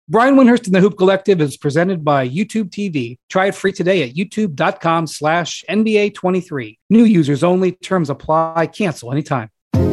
Brian Windhurst and the Hoop Collective is presented by YouTube TV. Try it free today at youtube.com/NBA23. New users only. Terms apply. Cancel anytime.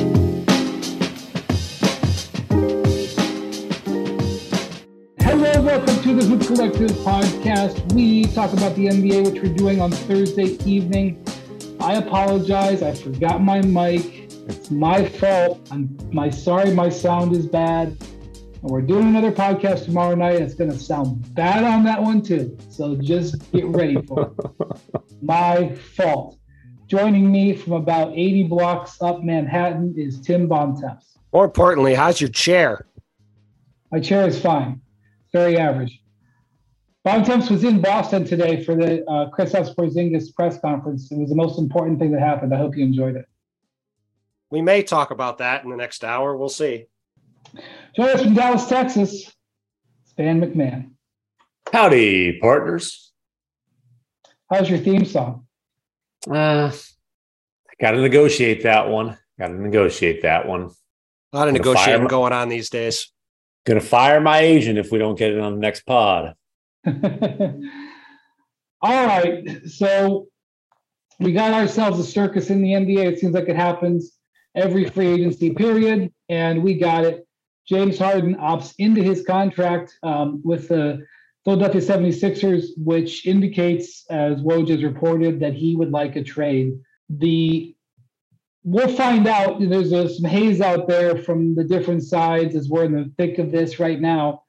Hello, welcome to the Hoop Collective podcast. We talk about the NBA, which we're doing on Thursday evening. I apologize. I forgot my mic. It's my fault. I'm sorry my sound is bad. And we're doing another podcast tomorrow night. It's going to sound bad on that one too. So just get ready for it. My fault. Joining me from about 80 blocks up Manhattan is Tim Bontemps. More importantly, how's your chair? My chair is fine. Very average. Bontemps was in Boston today for the Kristaps Porzingis press conference. It was the most important thing that happened. I hope you enjoyed it. We may talk about that in the next hour. We'll see. Joining us from Dallas, Texas, Stan McMahon. Howdy, partners. How's your theme song? Got to negotiate that one. A lot of negotiating going on these days. Going to fire my agent if we don't get it on the next pod. All right. So we got ourselves a circus in the NBA. It seems like it happens every free agency period, and we got it. James Harden opts into his contract with the Philadelphia 76ers, which indicates, as Woj has reported, that he would like a trade. We'll find out. There's some haze out there from the different sides as we're in the thick of this right now.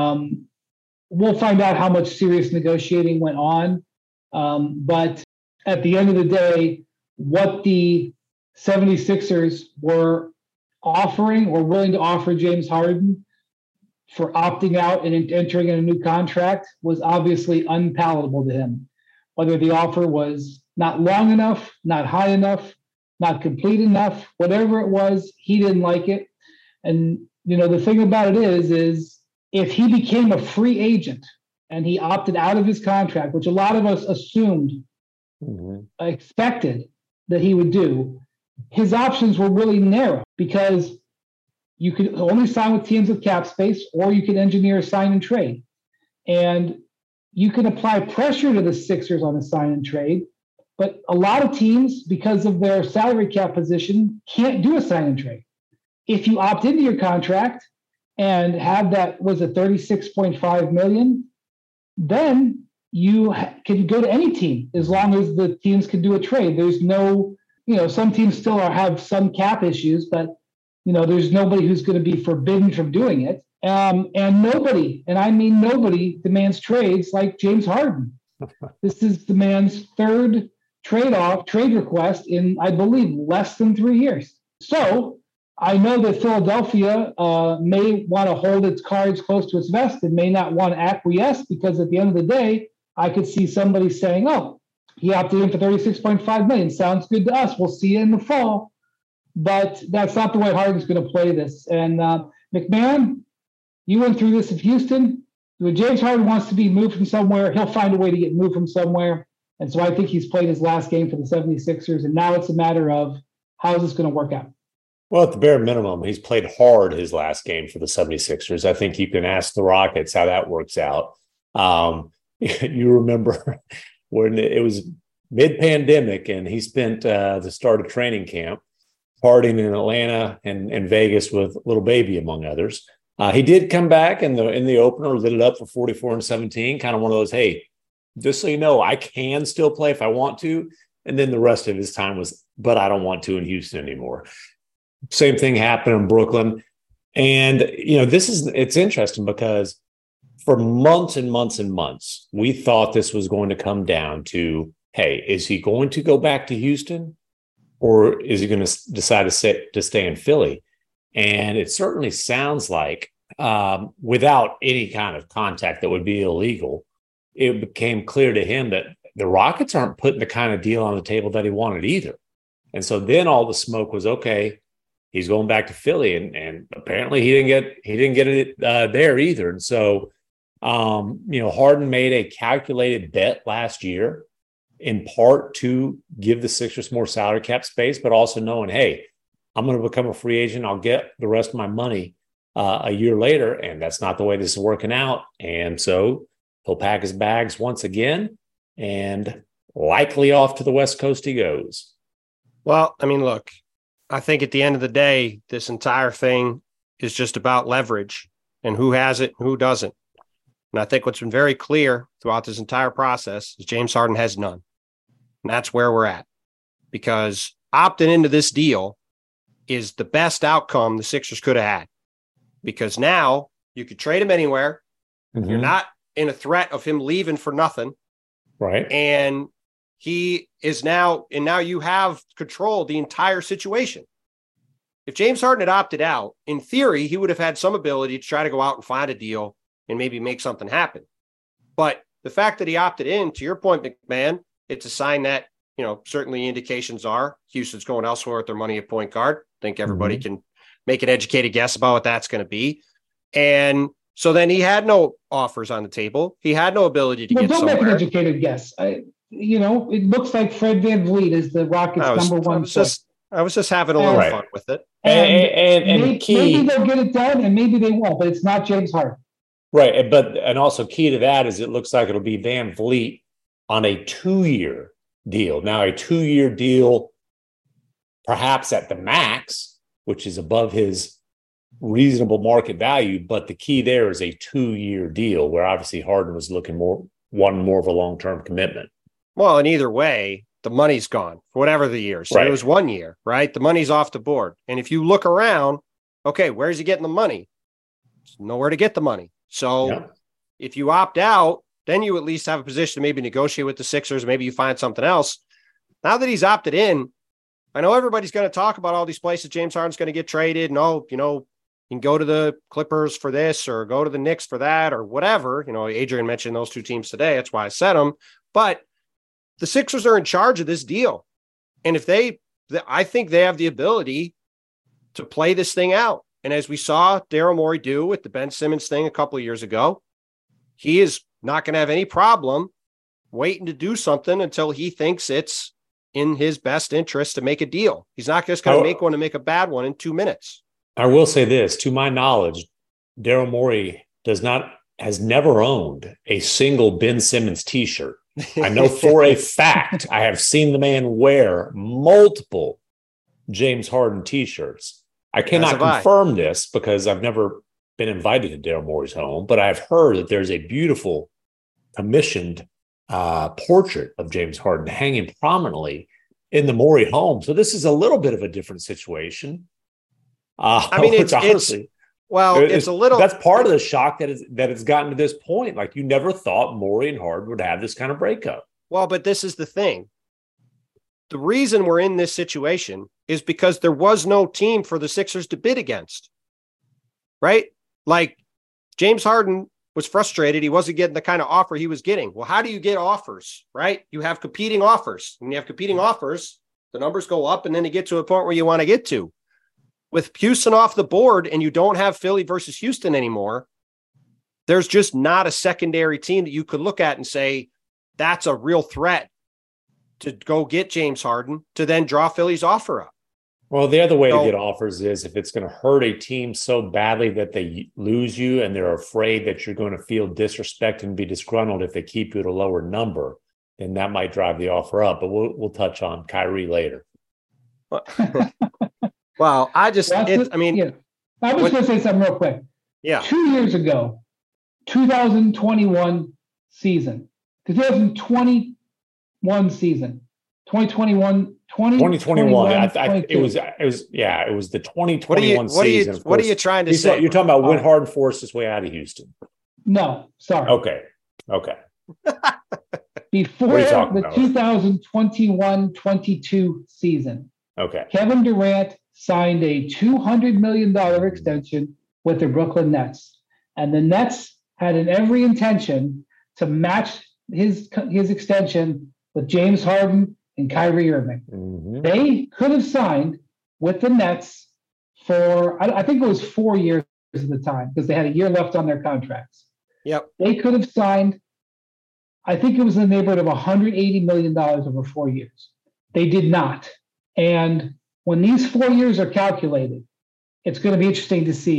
We'll find out how much serious negotiating went on. But at the end of the day, what the 76ers were offering or willing to offer James Harden for opting out and entering in a new contract was obviously unpalatable to him. Whether the offer was not long enough, not high enough, not complete enough, whatever it was, he didn't like it. And, the thing about it is if he became a free agent and he opted out of his contract, which a lot of us assumed, expected that he would do, his options were really narrow because you could only sign with teams with cap space, or you could engineer a sign and trade. And you can apply pressure to the Sixers on a sign and trade, but a lot of teams, because of their salary cap position, can't do a sign and trade. If you opt into your contract and have that was a $36.5 million, then you can go to any team as long as the teams can do a trade. There's no, some teams still have some cap issues, but there's nobody who's going to be forbidden from doing it. And nobody, and I mean nobody, demands trades like James Harden. This is the man's third trade request in, I believe, less than 3 years. So I know that Philadelphia may want to hold its cards close to its vest and may not want to acquiesce, because at the end of the day, I could see somebody saying, oh, he opted in for $36.5 million. Sounds good to us. We'll see you in the fall. But that's not the way Harden's going to play this. And McMahon, you went through this in Houston. When James Harden wants to be moved from somewhere, he'll find a way to get moved from somewhere. And so I think he's played his last game for the 76ers. And now it's a matter of how is this going to work out? Well, at the bare minimum, he's played hard his last game for the 76ers. I think you can ask the Rockets how that works out. You remember when it was mid-pandemic and he spent the start of training camp partying in Atlanta and Vegas with Little Baby, among others. He did come back in the opener, lit it up for 44 and 17, kind of one of those, hey, just so you know, I can still play if I want to. And then the rest of his time was, but I don't want to in Houston anymore. Same thing happened in Brooklyn. And, it's interesting because for months and months and months, we thought this was going to come down to, hey, is he going to go back to Houston, or is he going to decide to stay in Philly? And it certainly sounds like without any kind of contact that would be illegal, it became clear to him that the Rockets aren't putting the kind of deal on the table that he wanted either. And so then all the smoke was, okay, he's going back to Philly, and apparently he didn't get it there either. And so, Harden made a calculated bet last year, in part to give the Sixers more salary cap space, but also knowing, hey, I'm going to become a free agent. I'll get the rest of my money a year later, and that's not the way this is working out. And so he'll pack his bags once again, and likely off to the West Coast he goes. Well, I mean, look, I think at the end of the day, this entire thing is just about leverage and who has it and who doesn't. And I think what's been very clear throughout this entire process is James Harden has none. And that's where we're at, because opting into this deal is the best outcome the Sixers could have had, because now you could trade him anywhere. Mm-hmm. You're not in a threat of him leaving for nothing. Right. And he is now you have control of the entire situation. If James Harden had opted out, in theory, he would have had some ability to try to go out and find a deal and maybe make something happen. But the fact that he opted in, to your point, McMahon, it's a sign that, certainly indications are Houston's going elsewhere with their money at point guard. I think everybody can make an educated guess about what that's going to be. And so then he had no offers on the table. He had no ability to get somewhere. Don't make an educated guess. It looks like Fred VanVleet is the Rockets' number one choice. I was just having a little fun with it. And maybe they'll get it done and maybe they won't, but it's not James Harden. Right. And also key to that is it looks like it'll be VanVleet on a 2-year deal. Now, a 2-year deal, perhaps at the max, which is above his reasonable market value. But the key there is a 2-year deal, where obviously Harden was looking more of a long-term commitment. Well, and either way, the money's gone for whatever the year. So It was 1 year, right? The money's off the board. And if you look around, okay, where's he getting the money? There's nowhere to get the money. So if you opt out, then you at least have a position to maybe negotiate with the Sixers. Maybe you find something else. Now that he's opted in, I know everybody's going to talk about all these places James Harden's going to get traded. And, you can go to the Clippers for this or go to the Knicks for that or whatever. Adrian mentioned those two teams today. That's why I said them. But the Sixers are in charge of this deal. And if I think they have the ability to play this thing out. And as we saw Daryl Morey do with the Ben Simmons thing a couple of years ago, he is not going to have any problem waiting to do something until he thinks it's in his best interest to make a deal. He's not just going to make one to make a bad one in 2 minutes. I will say this, to my knowledge, Daryl Morey has never owned a single Ben Simmons t-shirt. I know for a fact I have seen the man wear multiple James Harden t-shirts. I cannot confirm this because I've never been invited to Daryl Morey's home, but I've heard that there's a beautiful commissioned portrait of James Harden hanging prominently in the Morey home. So this is a little bit of a different situation. It's a little. That's part of the shock that it's gotten to this point. Like, you never thought Morey and Harden would have this kind of breakup. Well, but this is the thing. The reason we're in this situation is because there was no team for the Sixers to bid against, right? Like, James Harden was frustrated. He wasn't getting the kind of offer he was getting. Well, how do you get offers, right? You have competing offers. When you have competing offers, the numbers go up and then you get to a point where you want to get to. With Houston off the board and you don't have Philly versus Houston anymore, there's just not a secondary team that you could look at and say, that's a real threat to go get James Harden to then draw Philly's offer up. Well, the other way to get offers is if it's going to hurt a team so badly that they lose you and they're afraid that you're going to feel disrespected and be disgruntled if they keep you at a lower number, then that might drive the offer up. But we'll touch on Kyrie later. Well, I was going to say something real quick. Yeah. 2 years ago, 2021 season, 2021 season, 2021. It was the 2021 season. What are you trying to say? You're talking about when Harden forced his way out of Houston. No, sorry. Okay. Before the 2021-22 season. Okay. Kevin Durant signed a $200 million extension with the Brooklyn Nets. And the Nets had every intention to match his extension with James Harden and Kyrie Irving. Mm-hmm. They could have signed with the Nets for, I think it was 4 years at the time, because they had a year left on their contracts. Yep. They could have signed, I think it was in the neighborhood of $180 million over 4 years. They did not. And when these 4 years are calculated, it's going to be interesting to see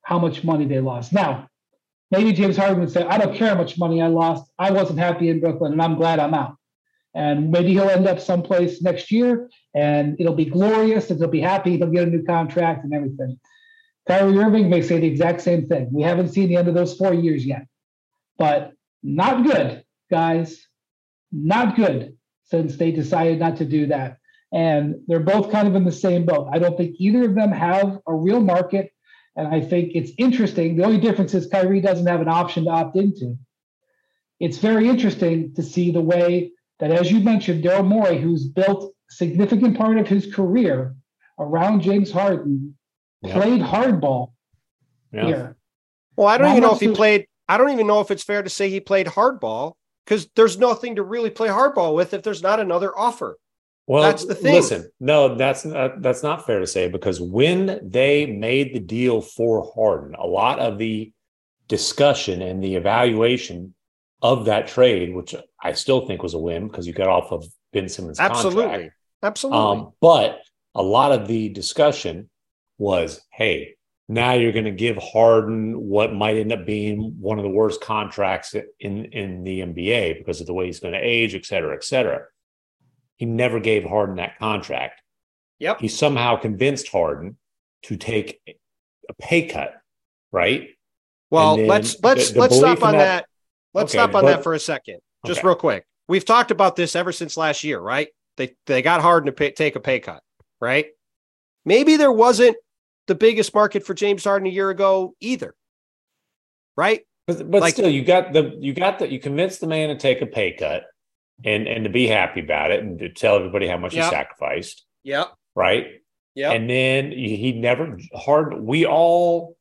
how much money they lost. Now, maybe James Harden would say, I don't care how much money I lost. I wasn't happy in Brooklyn, and I'm glad I'm out. And maybe he'll end up someplace next year, and it'll be glorious, and he'll be happy. He'll get a new contract and everything. Kyrie Irving may say the exact same thing. We haven't seen the end of those 4 years yet. But not good, guys. Not good since they decided not to do that. And they're both kind of in the same boat. I don't think either of them have a real market. And I think it's interesting. The only difference is Kyrie doesn't have an option to opt into. It's very interesting to see the way that, as you mentioned, Daryl Morey, who's built a significant part of his career around James Harden, played hardball here. Well, I don't even know if he played. I don't even know if it's fair to say he played hardball, because there's nothing to really play hardball with if there's not another offer. Well, that's the thing. Listen, no, that's not fair to say, because when they made the deal for Harden, a lot of the discussion and the evaluation of that trade, which I still think was a win because you got off of Ben Simmons' contract. Absolutely. But a lot of the discussion was, hey, now you're going to give Harden what might end up being one of the worst contracts in the NBA because of the way he's going to age, et cetera, et cetera. He never gave Harden that contract. Yep. He somehow convinced Harden to take a pay cut, right? Well, let's stop on that. Let's stop on that for a second, just real quick. We've talked about this ever since last year, right? They got Harden to take a pay cut, right? Maybe there wasn't the biggest market for James Harden a year ago either, right? But still, you convinced the man to take a pay cut and to be happy about it and to tell everybody how much he sacrificed. Yep. Right. Yeah. And then he never we all,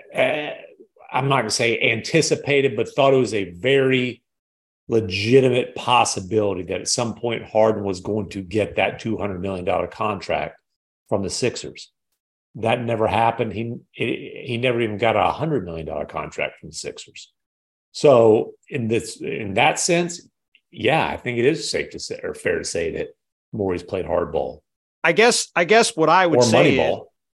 I'm not going to say anticipated, but thought it was a very legitimate possibility that at some point Harden was going to get that $200 million contract from the Sixers. That never happened. He never even got a $100 million contract from the Sixers. So in that sense, yeah, I think it is safe to say, or fair to say, that Morey's played hardball. I guess what I would say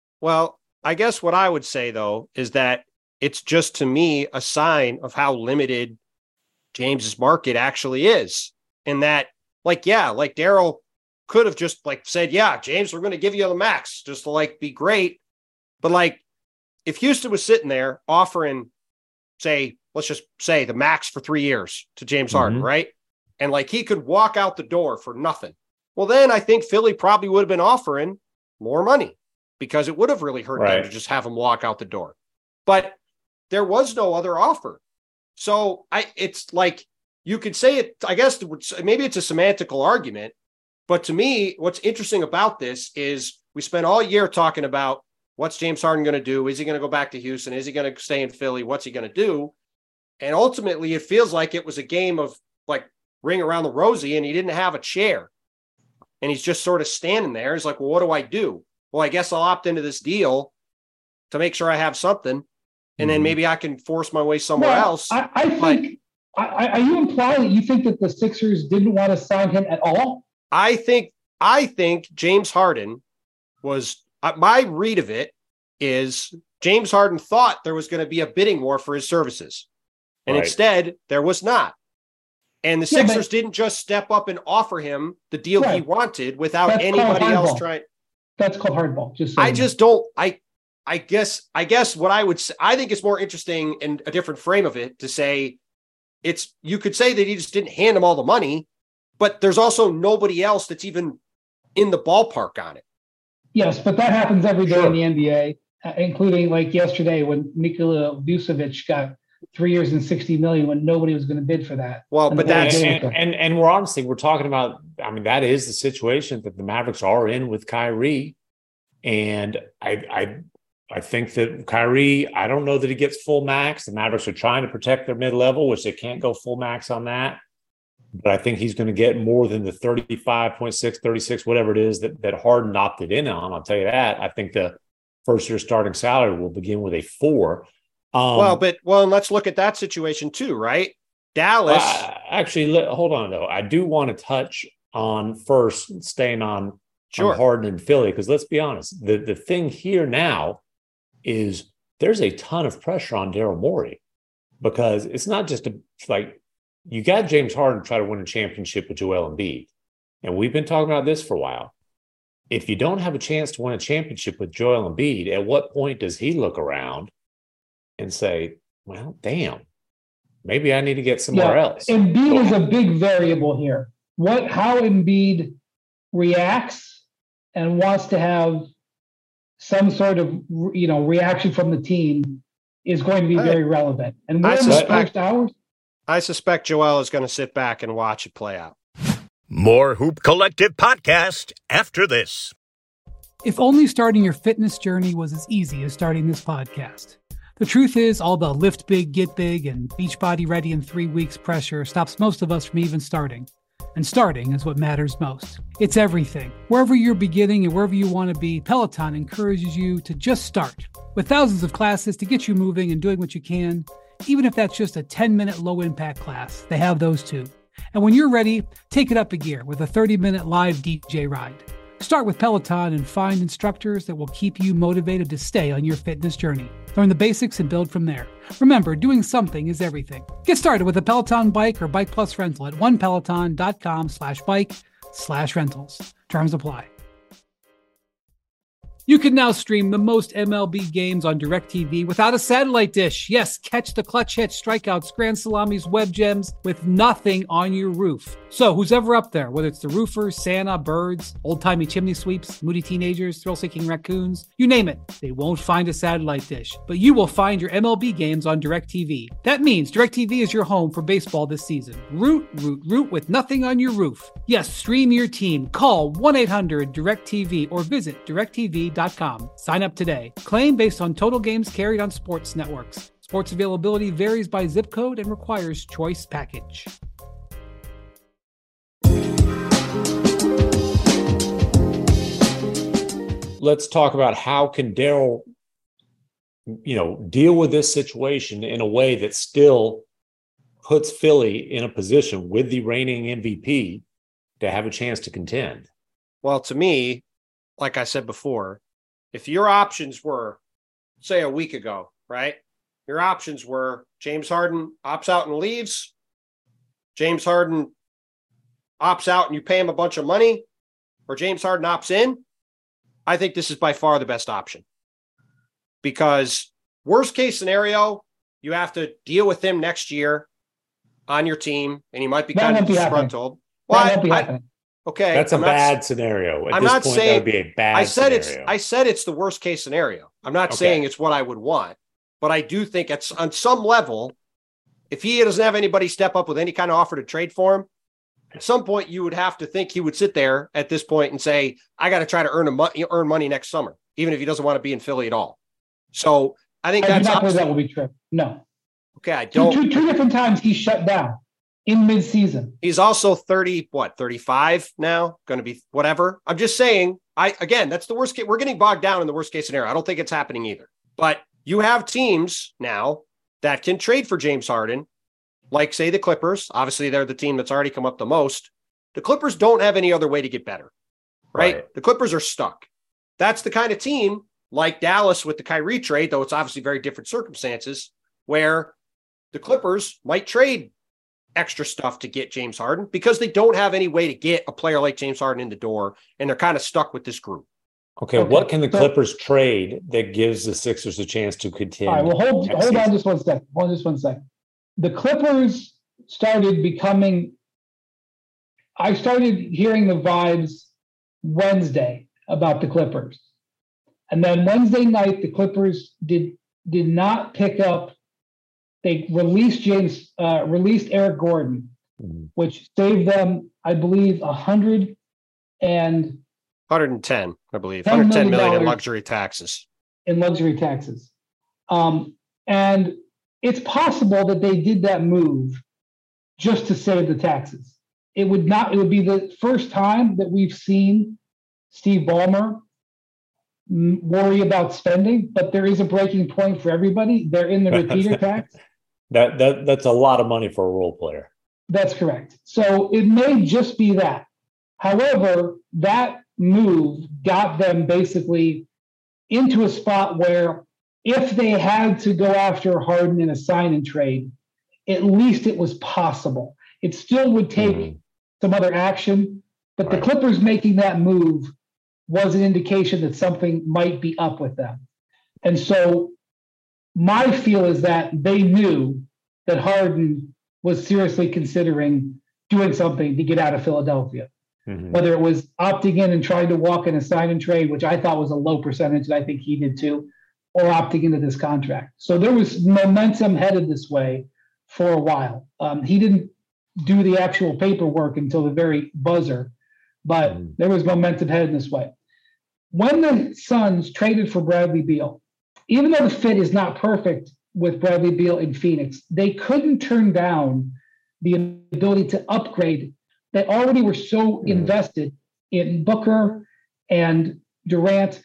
I guess what I would say though is that it's just, to me, a sign of how limited James's market actually is. And that, like Daryl could have just said, yeah, James, we're going to give you the max just to be great. But if Houston was sitting there offering, say, let's just say the max for 3 years to James Harden, right? And he could walk out the door for nothing. Well, then I think Philly probably would have been offering more money because it would have really hurt them to just have him walk out the door. But there was no other offer. So it's you could say it, I guess maybe it's a semantical argument, but to me, what's interesting about this is we spent all year talking about what's James Harden going to do? Is he going to go back to Houston? Is he going to stay in Philly? What's he going to do? And ultimately it feels like it was a game of ring around the rosy, and he didn't have a chair. And he's just sort of standing there. He's like, well, what do I do? Well, I guess I'll opt into this deal to make sure I have something. And then maybe I can force my way somewhere else. I think, are you implying that you think that the Sixers didn't want to sign him at all? I think James Harden was, my read of it is James Harden thought there was going to be a bidding war for his services. And instead there was not. And the Sixers didn't just step up and offer him the deal he wanted without anybody else trying. That's called hardball. I guess what I would say, I think it's more interesting in a different frame of it to say you could say that he just didn't hand him all the money, but there's also nobody else that's even in the ballpark on it. Yes, but that happens every day in the NBA, including yesterday when Nikola Vucevic got 3 years and $60 million when nobody was going to bid for that. Well, but and we're talking about, that is the situation that the Mavericks are in with Kyrie. And I think that Kyrie, I don't know that he gets full max. The Mavericks are trying to protect their mid-level, which they can't go full max on that. But I think he's going to get more than the 35.6, 36, whatever it is that Harden opted in on. I'll tell you that. I think the first-year starting salary will begin with a 4. And let's look at that situation too, right? Dallas. Hold on though. I do want to touch on first, staying on Harden and Philly, because let's be honest, the thing here now is there's a ton of pressure on Daryl Morey because it's not just you got James Harden to try to win a championship with Joel Embiid. And we've been talking about this for a while. If you don't have a chance to win a championship with Joel Embiid, at what point does he look around and say, well, damn, maybe I need to get somewhere else? Embiid is a big variable here. How Embiid reacts and wants to have some sort of, reaction from the team is going to be very relevant. And we're in the first hours. I suspect Joel is going to sit back and watch it play out. More Hoop Collective podcast after this. If only starting your fitness journey was as easy as starting this podcast. The truth is, all the lift big, get big, and Beachbody ready in 3 weeks pressure stops most of us from even starting. And starting is what matters most. It's everything. Wherever you're beginning and wherever you want to be, Peloton encourages you to just start. With thousands of classes to get you moving and doing what you can, even if that's just a 10-minute low-impact class, they have those too. And when you're ready, take it up a gear with a 30-minute live DJ ride. Start with Peloton and find instructors that will keep you motivated to stay on your fitness journey. Learn the basics and build from there. Remember, doing something is everything. Get started with a Peloton bike or Bike Plus rental at onepeloton.com/bike/rentals. Terms apply. You can now stream the most MLB games on DirecTV without a satellite dish. Yes, catch the clutch hits, strikeouts, grand salamis, web gems with nothing on your roof. So who's ever up there, whether it's the roofers, Santa, birds, old-timey chimney sweeps, moody teenagers, thrill-seeking raccoons, you name it, they won't find a satellite dish. But you will find your MLB games on DirecTV. That means DirecTV is your home for baseball this season. Root with nothing on your roof. Yes, stream your team. Call 1-800-DirecTV or visit directtv.com. Sign up today. Claim based on total games carried on sports networks. Sports availability varies by zip code and requires choice package. Let's talk about how can Daryl, deal with this situation in a way that still puts Philly in a position with the reigning MVP to have a chance to contend. Well, to me, like I said before, if your options were, say, a week ago, right? Your options were James Harden opts out and leaves. James Harden opts out and you pay him a bunch of money, or James Harden opts in. I think this is by far the best option, because worst case scenario, you have to deal with him next year on your team, and he might be kind of disgruntled. Okay, that's a bad scenario. At this point, that would be a bad scenario. I said it's the worst case scenario. I'm not saying it's what I would want, but I do think it's on some level, if he doesn't have anybody step up with any kind of offer to trade for him, at some point you would have to think he would sit there at this point and say, I got to try to earn money next summer, even if he doesn't want to be in Philly at all. So I think that will be true. No. Okay, I don't. Two different times he shut down in midseason. He's also 35 now, going to be whatever. I'm just saying, that's the worst case. We're getting bogged down in the worst case scenario. I don't think it's happening either. But you have teams now that can trade for James Harden, like, say, the Clippers. Obviously, they're the team that's already come up the most. The Clippers don't have any other way to get better, right? The Clippers are stuck. That's the kind of team, like Dallas with the Kyrie trade, though it's obviously very different circumstances, where the Clippers might trade extra stuff to get James Harden because they don't have any way to get a player like James Harden in the door, and they're kind of stuck with this group. Okay, what can the Clippers trade that gives the Sixers a chance to contend? All right, well, hold on just one second. The Clippers started becoming – I started hearing the vibes Wednesday about the Clippers. And then Wednesday night, the Clippers did not pick up – they released Eric Gordon, which saved them, I believe, 110, I believe. $110 million in luxury taxes. And it's possible that they did that move just to save the taxes. It would be the first time that we've seen Steve Ballmer worry about spending, but there is a breaking point for everybody. They're in the repeater tax. That's a lot of money for a role player. That's correct. So it may just be that. However, that move got them basically into a spot where if they had to go after Harden in a sign and trade, at least it was possible. It still would take some other action, but the Clippers making that move was an indication that something might be up with them. And so my feel is that they knew that Harden was seriously considering doing something to get out of Philadelphia, whether it was opting in and trying to walk in a sign and trade, which I thought was a low percentage, and I think he did too, or opting into this contract. So there was momentum headed this way for a while. He didn't do the actual paperwork until the very buzzer, but there was momentum headed this way. When the Suns traded for Bradley Beal, even though the fit is not perfect with Bradley Beal in Phoenix, they couldn't turn down the ability to upgrade. They already were so invested in Booker and Durant.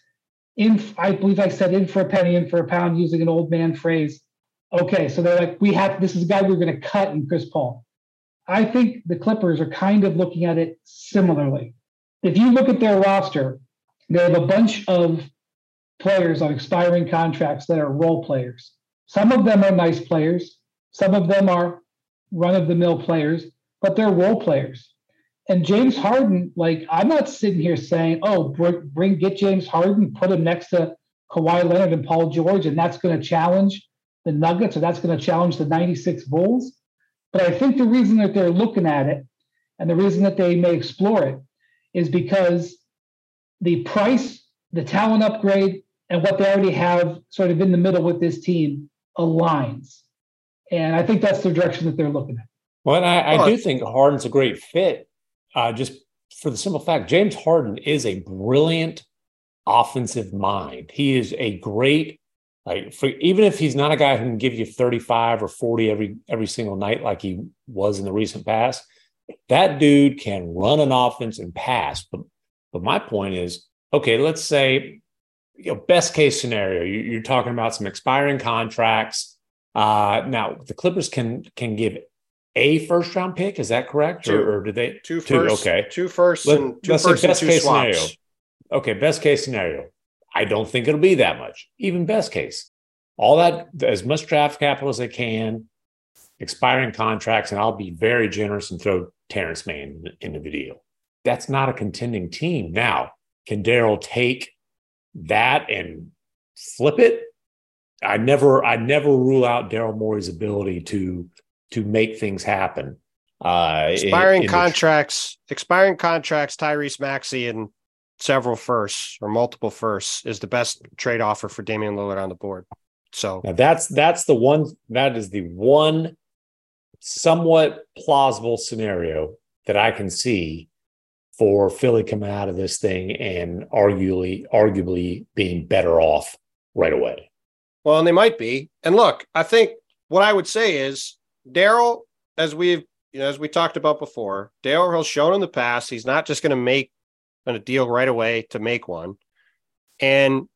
I believe I said in for a penny, in for a pound, using an old man phrase. Okay, so they're like, this is a guy we're going to cut in Chris Paul. I think the Clippers are kind of looking at it similarly. If you look at their roster, they have a bunch of players on expiring contracts that are role players. Some of them are nice players. Some of them are run-of-the-mill players, but they're role players. And James Harden, I'm not sitting here saying, get James Harden, put him next to Kawhi Leonard and Paul George, and that's going to challenge the Nuggets or that's going to challenge the 96 Bulls. But I think the reason that they're looking at it and the reason that they may explore it is because the price, the talent upgrade, and what they already have sort of in the middle with this team aligns. And I think that's the direction that they're looking at. Well, I do think Harden's a great fit. Just for the simple fact, James Harden is a brilliant offensive mind. He is a great, even if he's not a guy who can give you 35 or 40 every single night like he was in the recent past, that dude can run an offense and pass. But my point is, okay, let's say, best case scenario, you're talking about some expiring contracts. Now the Clippers can give a first round pick. Is that correct? Or do they two first? Okay, two firsts and two let's firsts say best and two case swaps. scenario. Okay, best case scenario. I don't think it'll be that much. Even best case, all that, as much draft capital as they can, expiring contracts, and I'll be very generous and throw Terrence Mann into the deal. That's not a contending team. Now, can Daryl take that and flip it? I never rule out Daryl Morey's ability to make things happen. Expiring contracts, Tyrese Maxey and several firsts or multiple firsts is the best trade offer for Damian Lillard on the board. So now that is the one somewhat plausible scenario that I can see for Philly coming out of this thing and arguably being better off right away. Well, and they might be. And look, I think what I would say is Daryl, as we talked about before, Daryl has shown in the past, he's not just going to make a deal right away to make one. And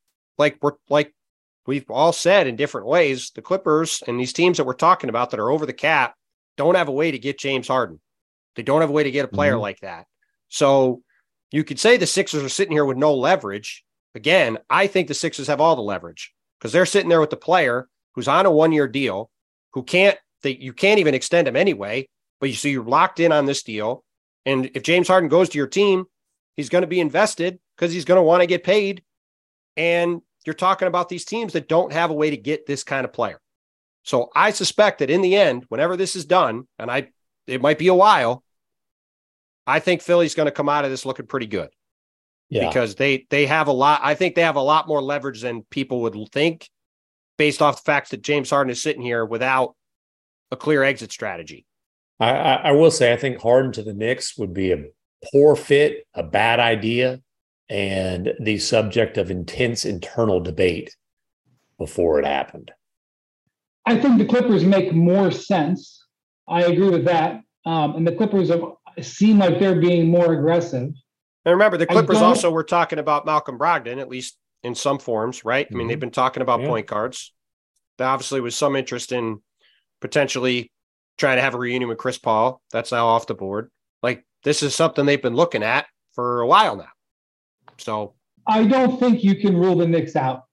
we've all said in different ways, the Clippers and these teams that we're talking about that are over the cap don't have a way to get James Harden. They don't have a way to get a player like that. So you could say the Sixers are sitting here with no leverage. Again, I think the Sixers have all the leverage because they're sitting there with the player who's on a 1-year deal, you can't even extend him anyway, but you're locked in on this deal. And if James Harden goes to your team, he's going to be invested because he's going to want to get paid. And you're talking about these teams that don't have a way to get this kind of player. So I suspect that in the end, whenever this is done, and it might be a while, I think Philly's going to come out of this looking pretty good. Yeah. Because they have a lot. I think they have a lot more leverage than people would think based off the fact that James Harden is sitting here without a clear exit strategy. I will say, I think Harden to the Knicks would be a poor fit, a bad idea, and the subject of intense internal debate before it happened. I think the Clippers make more sense. I agree with that. And the Clippers seem like they're being more aggressive. And remember, the Clippers also were talking about Malcolm Brogdon, at least in some forms, right? I mean, they've been talking about point guards. There obviously was some interest in potentially trying to have a reunion with Chris Paul. That's now off the board. This is something they've been looking at for a while now. So I don't think you can rule the Knicks out.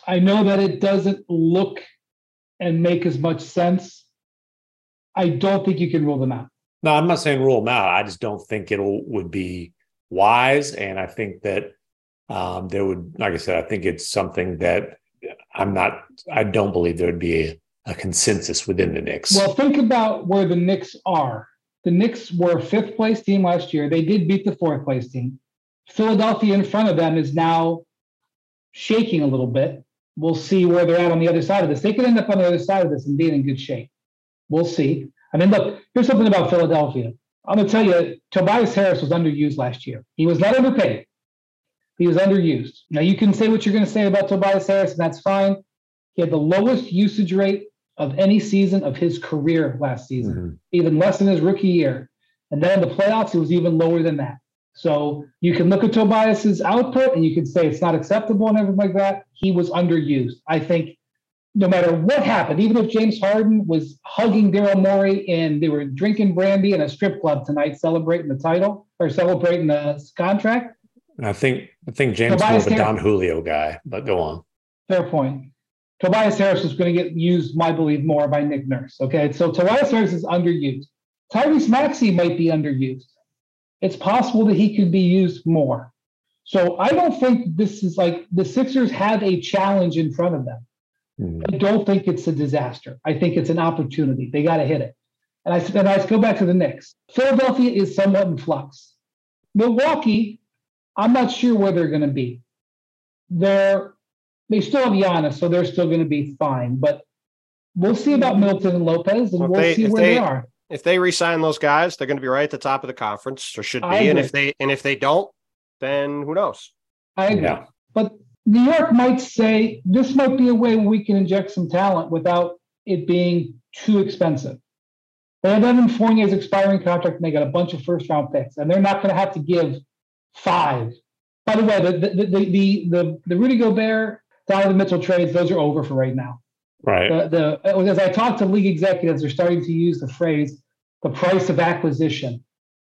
I know that it doesn't look and make as much sense. I don't think you can rule them out. No, I'm not saying rule them out. I just don't think would be wise. And I think that there would, like I said, I think it's something that I don't believe there would be a consensus within the Knicks. Well, think about where the Knicks are. The Knicks were a fifth place team last year. They did beat the fourth place team. Philadelphia in front of them is now shaking a little bit. We'll see where they're at on the other side of this. They could end up on the other side of this and being in good shape. We'll see. I mean, look, here's something about Philadelphia. I'm going to tell you, Tobias Harris was underused last year. He was not underpaid. He was underused. Now, you can say what you're going to say about Tobias Harris, and that's fine. He had the lowest usage rate of any season of his career last season, even less than his rookie year. And then in the playoffs, it was even lower than that. So you can look at Tobias's output and you can say it's not acceptable and everything like that. He was underused. I think no matter what happened, even if James Harden was hugging Daryl Morey and they were drinking brandy in a strip club tonight, celebrating the title or celebrating the contract. I think James is more of a Don Julio guy, but go on. Fair point. Tobias Harris is going to get used, I believe, more by Nick Nurse. Okay, so Tobias Harris is underused. Tyrese Maxey might be underused. It's possible that he could be used more. So I don't think this is like the Sixers have a challenge in front of them. I don't think it's a disaster. I think it's an opportunity. They got to hit it. And I go back to the Knicks. Philadelphia is somewhat in flux. Milwaukee, I'm not sure where they're going to be. They still have Giannis, so they're still going to be fine. But we'll see about Milton and Lopez, and we'll see where they are. If they re-sign those guys, they're going to be right at the top of the conference, or should be. And if they don't, then who knows? I agree. Yeah. But New York might say this might be a way we can inject some talent without it being too expensive. They have Evan Fournier's expiring contract, and they got a bunch of first-round picks, and they're not going to have to give 5. By the way, the Rudy Gobert, Donovan Mitchell trades, those are over for right now. Right. As I talk to league executives, they're starting to use the phrase "the price of acquisition."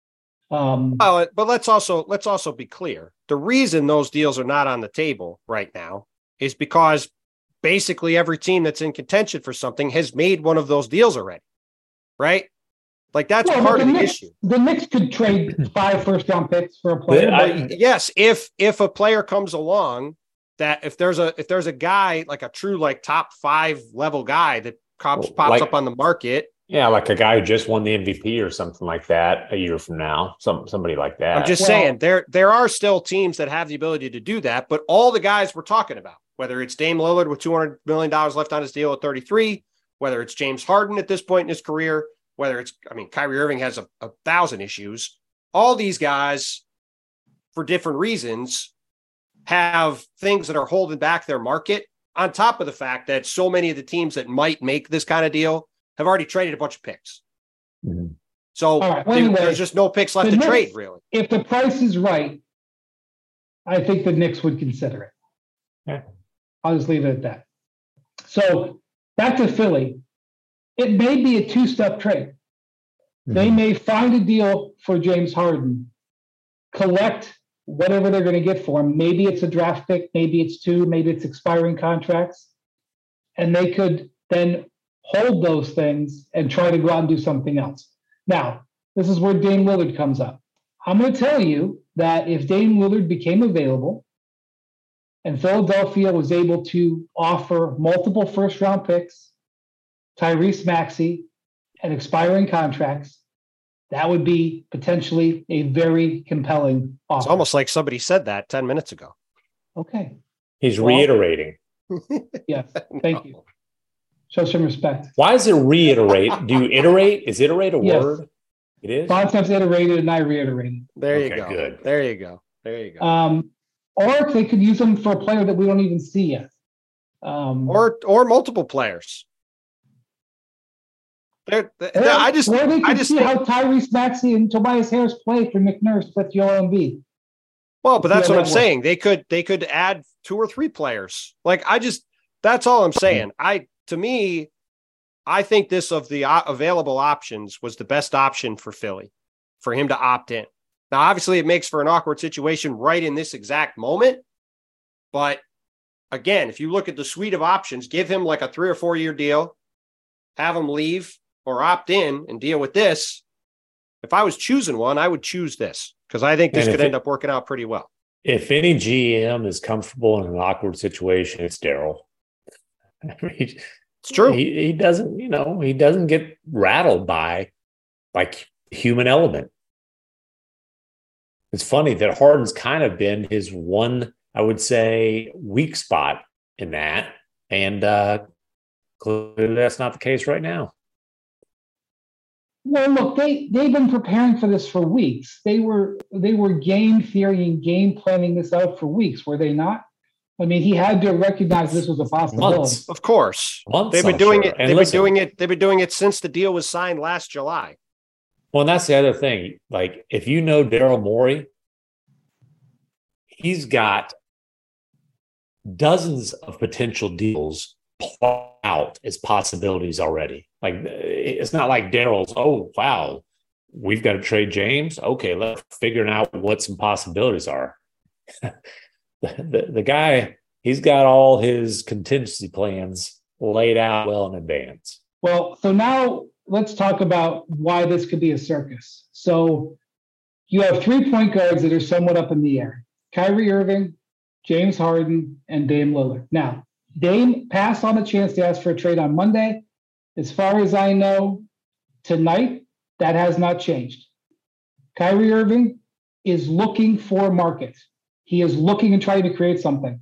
But let's also be clear. The reason those deals are not on the table right now is because basically every team that's in contention for something has made one of those deals already, right? Like that's part of the issue. The Knicks could trade 5 first-round picks for a player. Yes, if a player comes along. That if there's a guy like a true like top 5 level guy that pops up on the market, like a guy who just won the MVP or something like that a year from now, somebody like that. I'm just saying there are still teams that have the ability to do that, but all the guys we're talking about, whether it's Dame Lillard with $200 million left on his deal at 33, whether it's James Harden at this point in his career, whether it's Kyrie Irving has 1,000 issues, all these guys for different reasons have things that are holding back their market, on top of the fact that so many of the teams that might make this kind of deal have already traded a bunch of picks. Mm-hmm. So there's just no picks left to trade, really. If the price is right, I think the Knicks would consider it. Yeah. I'll just leave it at that. So back to Philly. It may be a 2-step trade. Mm-hmm. They may find a deal for James Harden, collect whatever they're going to get for him. Maybe it's a draft pick, maybe it's 2, maybe it's expiring contracts. And they could then hold those things and try to go out and do something else. Now, this is where Dame Lillard comes up. I'm going to tell you that if Dame Lillard became available and Philadelphia was able to offer multiple first-round picks, Tyrese Maxey, and expiring contracts, that would be potentially a very compelling offer. It's almost like somebody said that 10 minutes ago. Okay. He's reiterating. Yes. Thank you. Show some respect. Why is it reiterate? Do you iterate? Is iterate a word? It is? Bontemps iterated and I reiterated. There you go. Good. There you go. Or they could use them for a player that we don't even see yet. Or multiple players. I just see how Tyrese Maxey and Tobias Harris play for Nick Nurse with Joel Embiid. Well, but that's what I'm saying. They could add 2 or 3 players. That's all I'm saying. To me, I think this of the available options was the best option for Philly, for him to opt in. Now, obviously, it makes for an awkward situation right in this exact moment, but again, if you look at the suite of options, give him like a 3 or 4 year deal, have him leave or opt in and deal with this. If I was choosing one, I would choose this because I think this could end up working out pretty well. If any GM is comfortable in an awkward situation, it's Daryl. It's true. He doesn't, he doesn't get rattled by human element. It's funny that Harden's kind of been his one, I would say, weak spot in that. And clearly that's not the case right now. Well, look, they've been preparing for this for weeks. They were game theory and game planning this out for weeks, were they not? I mean, he had to recognize this was a possibility. Months. Of course. Months, they've been doing it. They've been doing it since the deal was signed last July. Well, and that's the other thing. Like, if you know Daryl Morey, he's got dozens of potential deals out as possibilities already. Like, it's not like Daryl's, oh, wow, we've got to trade James. Okay, let's figure out what some possibilities are. The guy, he's got all his contingency plans laid out well in advance. Well, so now let's talk about why this could be a circus. So you have 3 point guards that are somewhat up in the air: Kyrie Irving, James Harden, and Dame Lillard. Now, Dame passed on a chance to ask for a trade on Monday. As far as I know, tonight, that has not changed. Kyrie Irving is looking for a market. He is looking and trying to create something.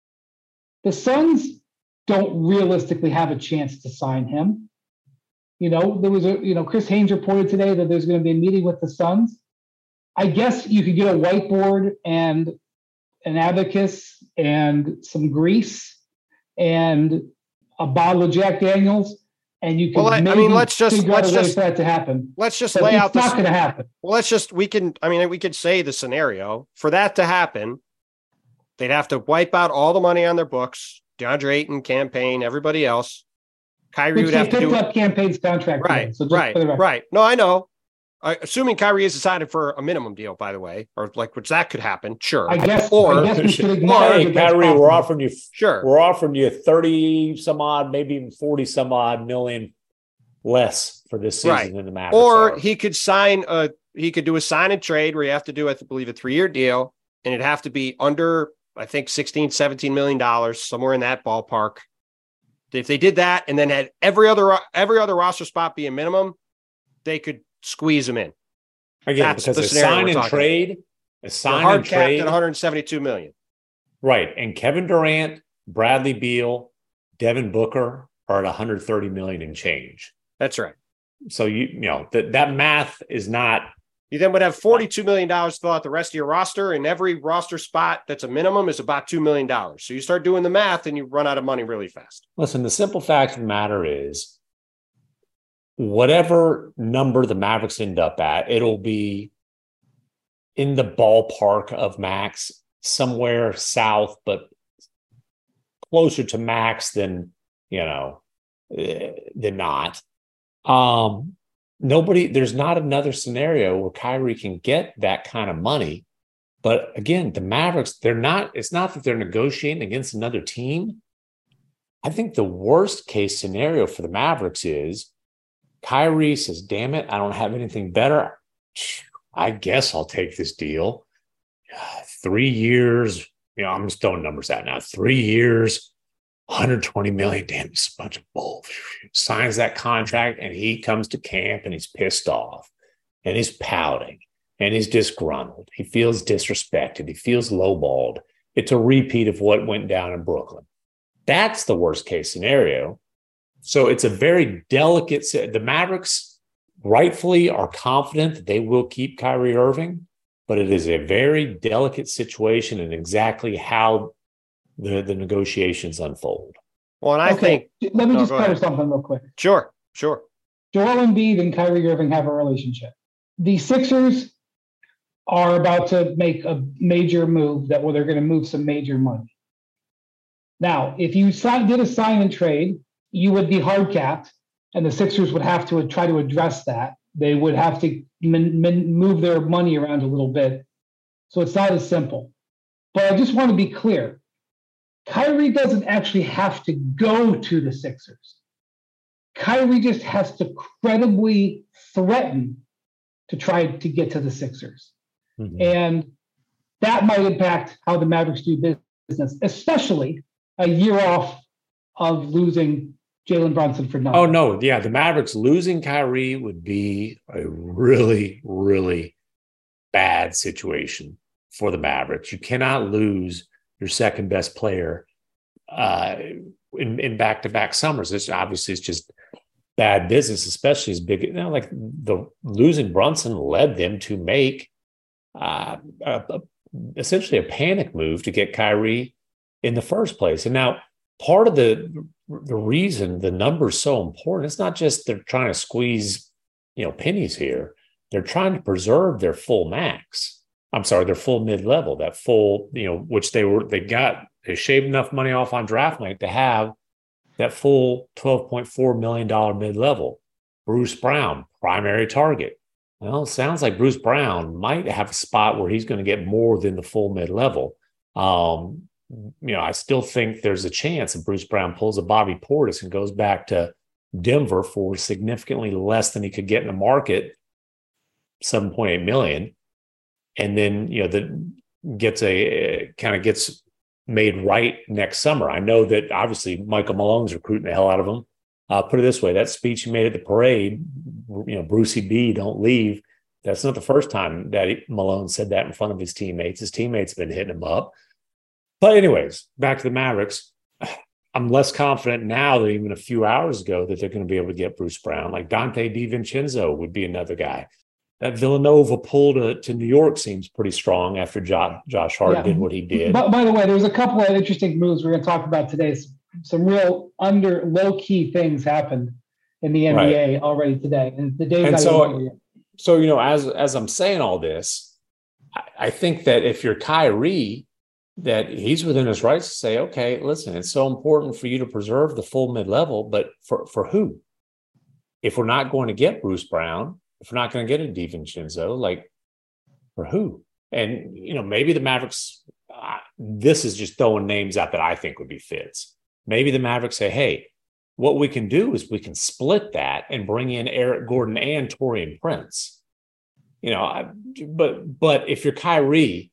The Suns don't realistically have a chance to sign him. There was Chris Haynes reported today that there's going to be a meeting with the Suns. I guess you could get a whiteboard and an abacus and some grease and a bottle of Jack Daniels, and you can let's just for that to happen. Let's just lay out. It's not going to happen. Well, we could say the scenario for that to happen. They'd have to wipe out all the money on their books. DeAndre Ayton, campaign, everybody else. Kyrie would have to do up campaign's contract. Right, today, right. No, I know. Assuming Kyrie is decided for a minimum deal, by the way, or which that could happen. Sure. I guess we should ignore. Hey, Kyrie, we're offering you. Sure. We're offering you 30 some odd, maybe even 40 some odd million less for this season than the Mavericks. Or he could do a sign and trade where you have to do, I believe, a 3-year deal, and it'd have to be under, I think, $16-17 million, somewhere in that ballpark. If they did that and then had every other roster spot be a minimum, they could squeeze them in. Again, that's because the a sign and trade, hard capped at $172 million. Right. And Kevin Durant, Bradley Beal, Devin Booker are at $130 million and change. That's right. So that math is not. You then would have $42 million to fill out the rest of your roster, and every roster spot that's a minimum is about $2 million. So you start doing the math and you run out of money really fast. Listen, the simple fact of the matter is, whatever number the Mavericks end up at, it'll be in the ballpark of max, somewhere south, but closer to max than not. There's not another scenario where Kyrie can get that kind of money. But again, the Mavericks, it's not that they're negotiating against another team. I think the worst case scenario for the Mavericks is Kyrie says, damn it, I don't have anything better. I guess I'll take this deal. 3 years, I'm just throwing numbers out now. 3 years, $120 million. Damn, it's a bunch of bull. Signs that contract, and he comes to camp, and he's pissed off, and he's pouting, and he's disgruntled. He feels disrespected. He feels lowballed. It's a repeat of what went down in Brooklyn. That's the worst case scenario. So it's a very delicate. The Mavericks rightfully are confident that they will keep Kyrie Irving, but it is a very delicate situation and exactly how the negotiations unfold. Well, and I think. Let me just cover something real quick. Sure. Joel Embiid and Kyrie Irving have a relationship. The Sixers are about to make a major move where they're going to move some major money. Now, if you did a sign and trade, you would be hard capped, and the Sixers would have to try to address that. They would have to move their money around a little bit. So it's not as simple. But I just want to be clear. Kyrie doesn't actually have to go to the Sixers. Kyrie just has to credibly threaten to try to get to the Sixers. Mm-hmm. And that might impact how the Mavericks do business, especially a year off of losing Jalen Brunson for nothing. Oh, no. Yeah, the Mavericks losing Kyrie would be a really, really bad situation for the Mavericks. You cannot lose your second best player in back-to-back summers. This obviously is just bad business, especially as big, like the losing Brunson led them to make essentially a panic move to get Kyrie in the first place. And now part of the reason the number is so important, it's not just they're trying to squeeze, pennies here. They're trying to preserve their full max. I'm sorry, their full mid-level, that full, which they shaved enough money off on draft night to have that full $12.4 million mid-level. Bruce Brown, primary target. Well, it sounds like Bruce Brown might have a spot where he's going to get more than the full mid-level. I still think there's a chance that Bruce Brown pulls a Bobby Portis and goes back to Denver for significantly less than he could get in the market, $7.8 million. And then, gets made right next summer. I know that obviously Michael Malone's recruiting the hell out of him. Put it this way, that speech he made at the parade, Brucey B, don't leave. That's not the first time that Malone said that in front of his teammates. His teammates have been hitting him up. But anyways, back to the Mavericks. I'm less confident now than even a few hours ago that they're going to be able to get Bruce Brown. Like Dante DiVincenzo would be another guy. That Villanova pull to New York seems pretty strong after Josh Hart did what he did. But by the way, there's a couple of interesting moves we're going to talk about today. Some real low-key things happened in the NBA already today. And the days So as I'm saying all this, I think that if you're Kyrie, that he's within his rights to say, okay, listen, it's so important for you to preserve the full mid-level, but for who? If we're not going to get Bruce Brown, if we're not going to get a DiVincenzo, like for who? And, maybe the Mavericks, this is just throwing names out that I think would be fits. Maybe the Mavericks say, hey, what we can do is we can split that and bring in Eric Gordon and Taurean Prince. But if you're Kyrie,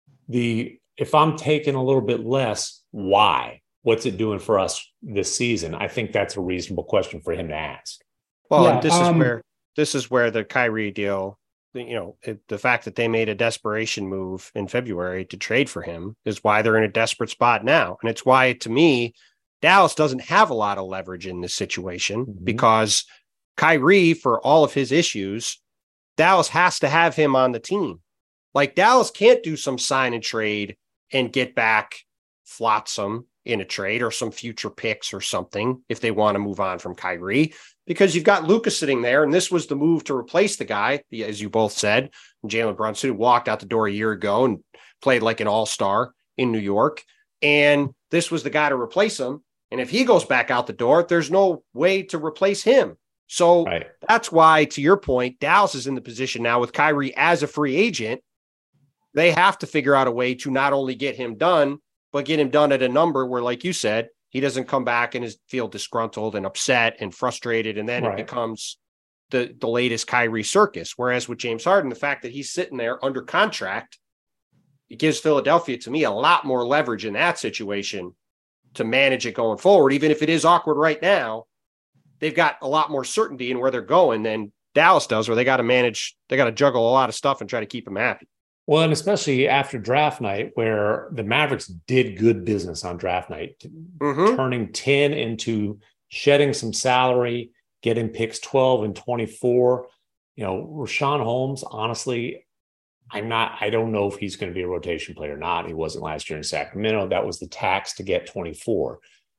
if I'm taking a little bit less, why? What's it doing for us this season? I think that's a reasonable question for him to ask. Well, this is where the Kyrie deal, the fact that they made a desperation move in February to trade for him is why they're in a desperate spot now. And it's why, to me, Dallas doesn't have a lot of leverage in this situation because Kyrie, for all of his issues, Dallas has to have him on the team. Like Dallas can't do some sign and trade and get back Flotsam in a trade or some future picks or something if they want to move on from Kyrie, because you've got Luka sitting there, and this was the move to replace the guy, as you both said, Jalen Brunson, who walked out the door a year ago and played like an all-star in New York. And this was the guy to replace him. And if he goes back out the door, there's no way to replace him. So That's why, to your point, Dallas is in the position now with Kyrie as a free agent. They have to figure out a way to not only get him done, but get him done at a number where, like you said, he doesn't come back and feel disgruntled and upset and frustrated. And then it becomes the latest Kyrie circus. Whereas with James Harden, the fact that he's sitting there under contract, it gives Philadelphia, to me, a lot more leverage in that situation to manage it going forward. Even if it is awkward right now, they've got a lot more certainty in where they're going than Dallas does, where they got to juggle a lot of stuff and try to keep him happy. Well, and especially after draft night, where the Mavericks did good business on draft night, turning 10 into shedding some salary, getting picks 12 and 24. Rashawn Holmes, honestly, I don't know if he's going to be a rotation player or not. He wasn't last year in Sacramento. That was the tax to get 24.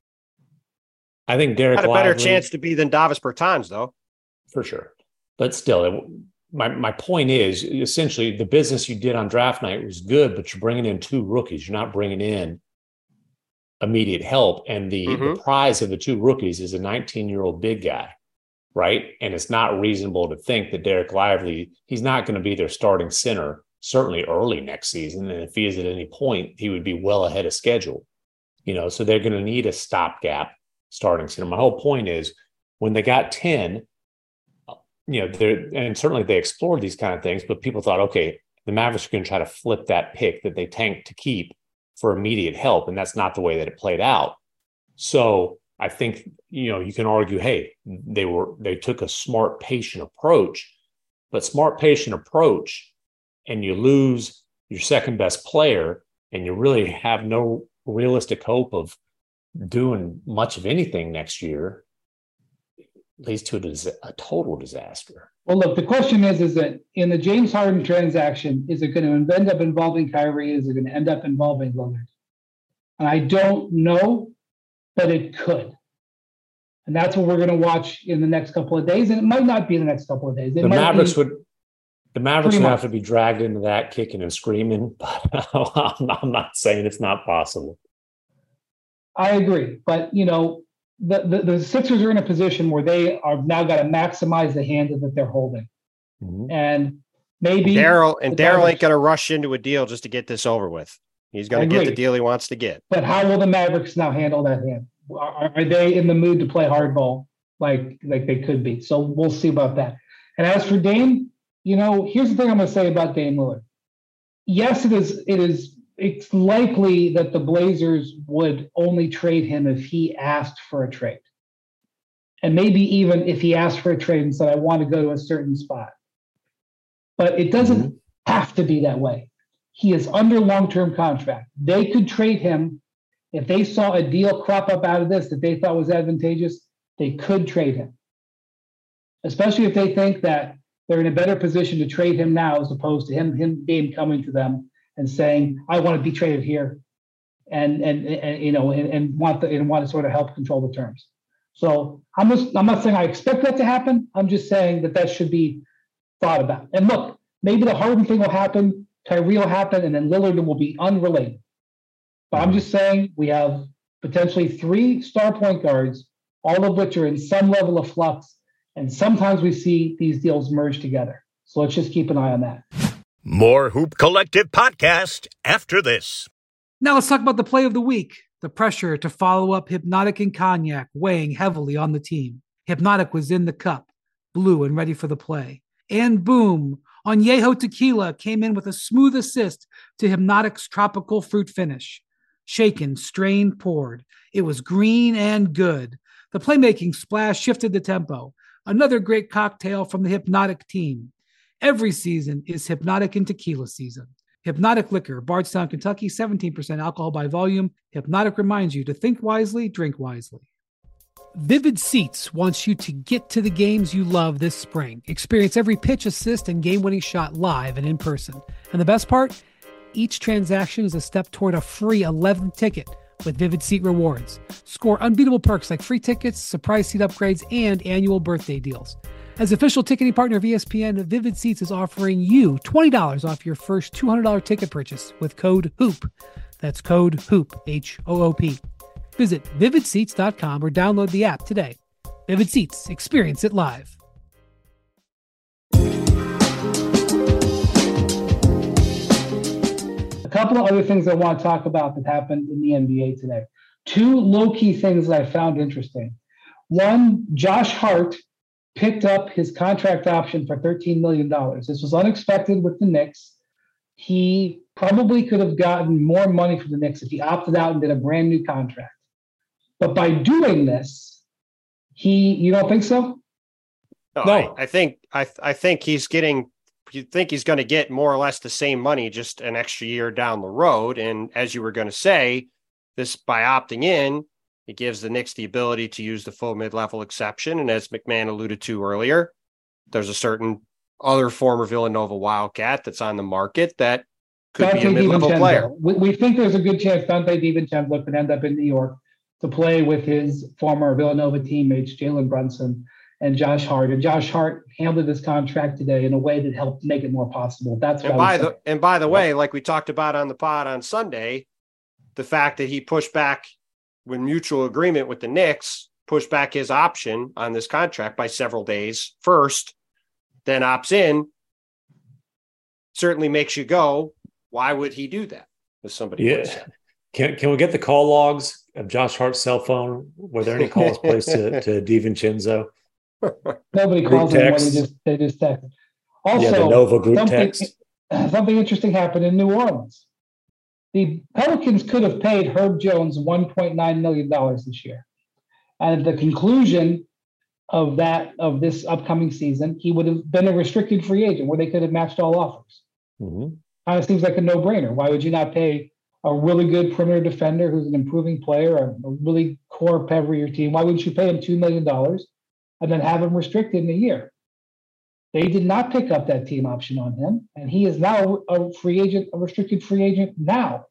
I think Derek had a better chance to be than Davis Bertans, though. For sure. But still, my point is, essentially, the business you did on draft night was good, but you're bringing in two rookies. You're not bringing in immediate help. And the prize of the two rookies is a 19-year-old big guy, right? And it's not reasonable to think that Derek Lively, he's not going to be their starting center, certainly early next season. And if he is at any point, he would be well ahead of schedule. So they're going to need a stopgap starting center. My whole point is when they got 10, and certainly they explored these kind of things, but people thought, okay, the Mavericks are going to try to flip that pick that they tanked to keep for immediate help. And that's not the way that it played out. So I think, you can argue, hey, they took a smart, patient approach, but smart, patient approach, and you lose your second best player, and you really have no realistic hope of doing much of anything next year, leads to a total disaster. Well, look, the question is that in the James Harden transaction, is it going to end up involving Kyrie? Is it going to end up involving Lillard? And I don't know, but it could. And that's what we're going to watch in the next couple of days. And it might not be in the next couple of days. The Mavericks would have to be dragged into that kicking and screaming, but I'm not saying it's not possible. I agree. But, the Sixers are in a position where they are now got to maximize the hand that they're holding. Mm-hmm. And maybe Daryl ain't going to rush into a deal just to get this over with. He's going to get the deal he wants to get. But how will the Mavericks now handle that hand? Are they in the mood to play hardball like they could be? So we'll see about that. And as for Dame, here's the thing I'm going to say about Dame Lillard. Yes, it's likely that the Blazers would only trade him if he asked for a trade. And maybe even if he asked for a trade and said, I want to go to a certain spot. But it doesn't have to be that way. He is under long-term contract. They could trade him. If they saw a deal crop up out of this that they thought was advantageous, they could trade him. Especially if they think that they're in a better position to trade him now as opposed to Dame coming to them and saying, I want to be traded here and want to sort of help control the terms. So I'm not saying I expect that to happen. I'm just saying that should be thought about. And look, maybe the Harden thing will happen, Kyrie will happen, and then Lillard will be unrelated. But I'm just saying we have potentially 3 star point guards, all of which are in some level of flux. And sometimes we see these deals merge together. So let's just keep an eye on that. More Hoop Collective podcast after this. Now let's talk about the play of the week. The pressure to follow up Hypnotic and Cognac weighing heavily on the team. Hypnotic was in the cup, blue and ready for the play. And boom, Añejo Tequila came in with a smooth assist to Hypnotic's tropical fruit finish. Shaken, strained, poured. It was green and good. The playmaking splash shifted the tempo. Another great cocktail from the Hypnotic team. Every season is Hypnotic and Tequila season. Hypnotic Liquor, Bardstown, Kentucky, 17% alcohol by volume. Hypnotic reminds you to think wisely, drink wisely. Vivid Seats wants you to get to the games you love this spring. Experience every pitch, assist, and game-winning shot live and in person. And the best part? Each transaction is a step toward a free 11th ticket with Vivid Seat rewards. Score unbeatable perks like free tickets, surprise seat upgrades, and annual birthday deals. As official ticketing partner of ESPN, Vivid Seats is offering you $20 off your first $200 ticket purchase with code HOOP. That's code HOOP, H-O-O-P. Visit vividseats.com or download the app today. Vivid Seats, experience it live. A couple of other things I want to talk about that happened in the NBA today. 2 low-key things that I found interesting. One, Josh Hart picked up his contract option for $13 million. This was unexpected with the Knicks. He probably could have gotten more money from the Knicks if he opted out and did a brand new contract. But by doing this, you don't think so? No. I think he's getting, you think he's going to get more or less the same money, just an extra year down the road. And as you were going to say, this by opting in, it gives the Knicks the ability to use the full mid-level exception. And as McMahon alluded to earlier, there's a certain other former Villanova Wildcat that's on the market that could be a mid-level player. We think there's a good chance Dante DiVincenzo could end up in New York to play with his former Villanova teammates, Jalen Brunson and Josh Hart. And Josh Hart handled this contract today in a way that helped make it more possible. And by the way, like we talked about on the pod on Sunday, the fact that he pushed back with mutual agreement with the Knicks, pushed back his option on this contract by several days first, then opts in, certainly makes you go, why would he do that with somebody? Yeah. Can we get the call logs of Josh Hart's cell phone? Were there any calls placed to DiVincenzo? Nobody calls him when they just text. Also, the Nova group text. Something interesting happened in New Orleans. The Pelicans could have paid Herb Jones $1.9 million this year. And at the conclusion of this upcoming season, he would have been a restricted free agent where they could have matched all offers. Mm-hmm. Kind of seems like a no-brainer. Why would you not pay a really good perimeter defender who's an improving player, a really core pep of your team? Why wouldn't you pay him $2 million and then have him restricted in a year? They did not pick up that team option on him, and he is now a free agent, a restricted free agent now.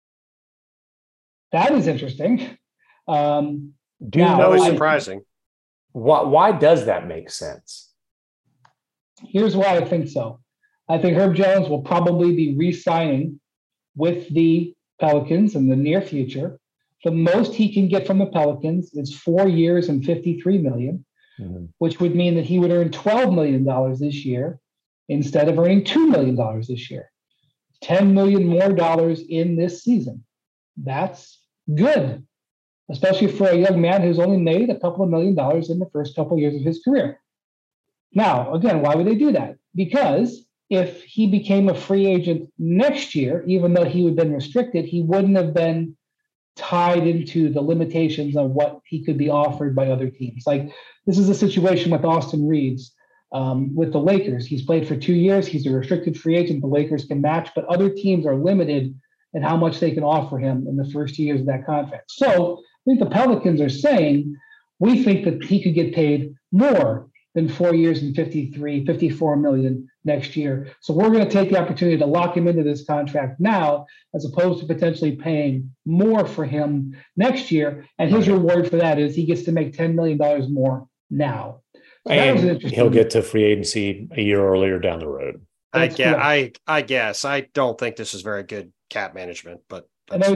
That is interesting. Surprising. Why does that make sense? Here's why I think so. I think Herb Jones will probably be re-signing with the Pelicans in the near future. The most he can get from the Pelicans is 4 years and $53 million. Mm-hmm. Which would mean that he would earn $12 million this year instead of earning $2 million this year. $10 million more in this season. That's good, especially for a young man who's only made a couple of $1 million in the first couple of years of his career. Now, again, why would they do that? Because if he became a free agent next year, even though he would have been restricted, he wouldn't have been tied into the limitations of what he could be offered by other teams. Like, this is a situation with Austin Reeves with the Lakers. He's played for 2 years. He's a restricted free agent. The Lakers can match, but other teams are limited in how much they can offer him in the first 2 years of that contract. So I think the Pelicans are saying, we think that he could get paid more than 4 years and $54 million next year. So we're going to take the opportunity to lock him into this contract now, as opposed to potentially paying more for him next year. And his reward for that is he gets to make $10 million more now. So and he'll get to free agency a year earlier down the road. I guess. I don't think this is very good cap management, but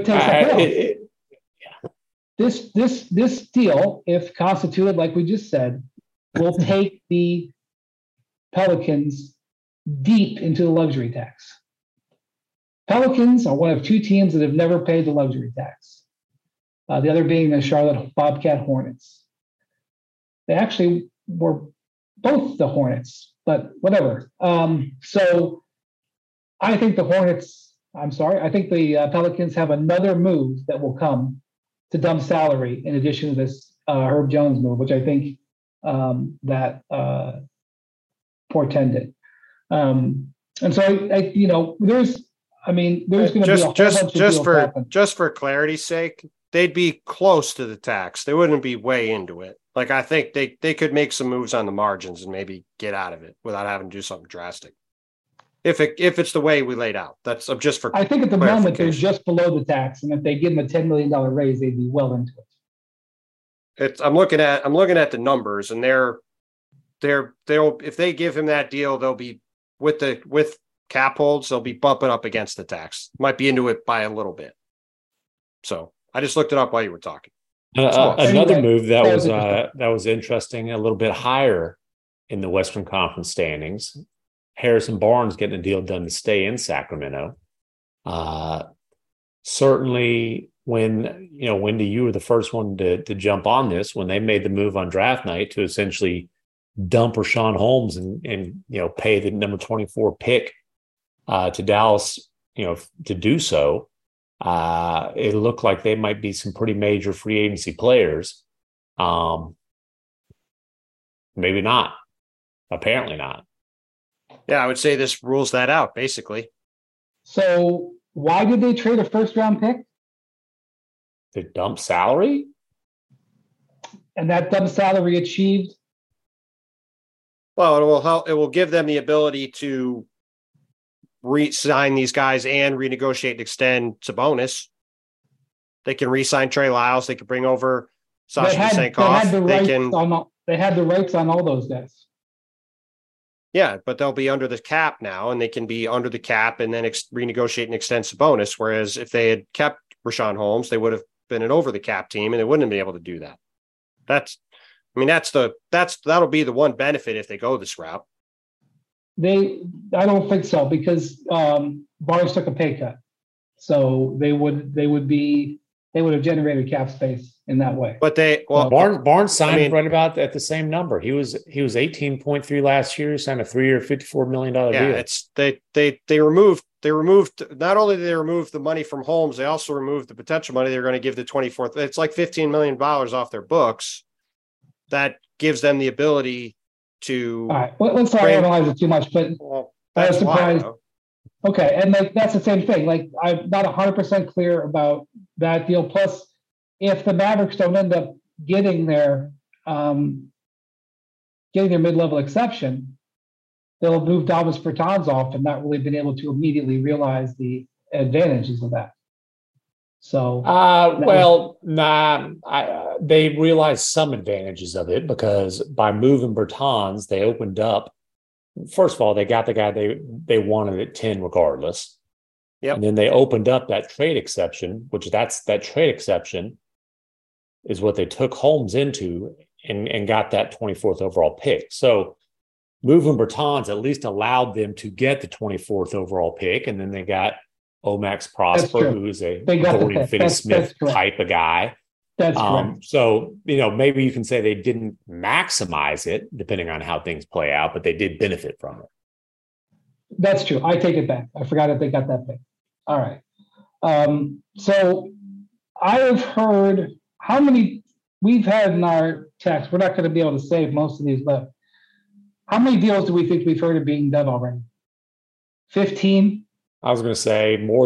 this deal, if constituted like we just said, will take the Pelicans deep into the luxury tax. Pelicans are one of two teams that have never paid the luxury tax. The other being the Charlotte Bobcat Hornets. They actually were both the Hornets, but whatever. So I think the Pelicans have another move that will come to dump salary in addition to this Herb Jones move, which I think that portended. And so there's going to be just for clarity's sake, they'd be close to the tax. They wouldn't be way into it. Like, I think they could make some moves on the margins and maybe get out of it without having to do something drastic. If it's the way we laid out, I think at the moment they're just below the tax, and if they give them a $10 million raise, they'd be well into it. I'm looking at the numbers, and they'll if they give him that deal, they'll be with cap holds, they'll be bumping up against the tax. Might be into it by a little bit. So I just looked it up while you were talking. Another move that was interesting, a little bit higher in the Western Conference standings. Harrison Barnes getting a deal done to stay in Sacramento. Certainly, when Wendy, you were the first one to jump on this when they made the move on draft night to essentially dump Richaun Holmes and pay the number 24 pick to Dallas, to do so. It looked like they might be some pretty major free agency players. Maybe not. Apparently not. Yeah, I would say this rules that out, basically. So why did they trade a first-round pick? To dump salary? And that dump salary achieved? Well, it will give them the ability to re-sign these guys and renegotiate and extend Sabonis. They can re-sign Trey Lyles. They can bring over Sasha Vezenkov. They had the rights on all those guys. Yeah, but they'll be under the cap now, and they can be under the cap and then renegotiate and extend Sabonis. Whereas if they had kept Richaun Holmes, they would have been an over the cap team, and they wouldn't have been able to do that. That'll be the one benefit if they go this route. I don't think so, because Barnes took a pay cut. So they would have generated cap space in that way. But Barnes signed right about at the same number. He was 18.3 last year. He signed a 3-year, $54 million deal. It's they removed not only did they remove the money from Holmes, they also removed the potential money they're going to give the 24th. It's like $15 million off their books. That gives them the ability to. All right, let's not analyze it too much, but I was surprised. Okay, and that's the same thing. Like, I'm not 100% clear about that deal. Plus, if the Mavericks don't end up getting their mid-level exception, they'll move Davis Bertans off and not really been able to immediately realize the advantages of that. So, they realized some advantages of it because by moving Bertans, they opened up. First of all, they got the guy they wanted at 10 regardless. Yep. And then they opened up that trade exception, that trade exception is what they took Holmes into and got that 24th overall pick. So moving Bertans at least allowed them to get the 24th overall pick. And then they got Omax Prosper, who's a Dorian Finney-Smith type of guy. That's correct. So, maybe you can say they didn't maximize it depending on how things play out, but they did benefit from it. That's true. I take it back. I forgot that they got that pick. All right. So I have heard how many we've had in our text. We're not going to be able to save most of these, but how many deals do we think we've heard of being done already? 15? I was going to say more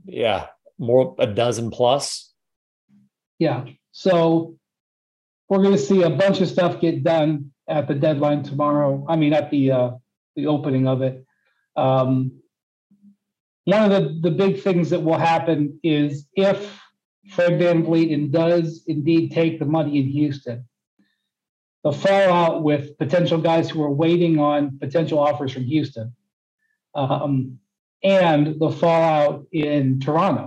a dozen plus. Yeah. So we're going to see a bunch of stuff get done at the deadline tomorrow. I mean, at the opening of it. One of the big things that will happen is if Fred VanVleet does indeed take the money in Houston, the fallout with potential guys who are waiting on potential offers from Houston, and the fallout in Toronto,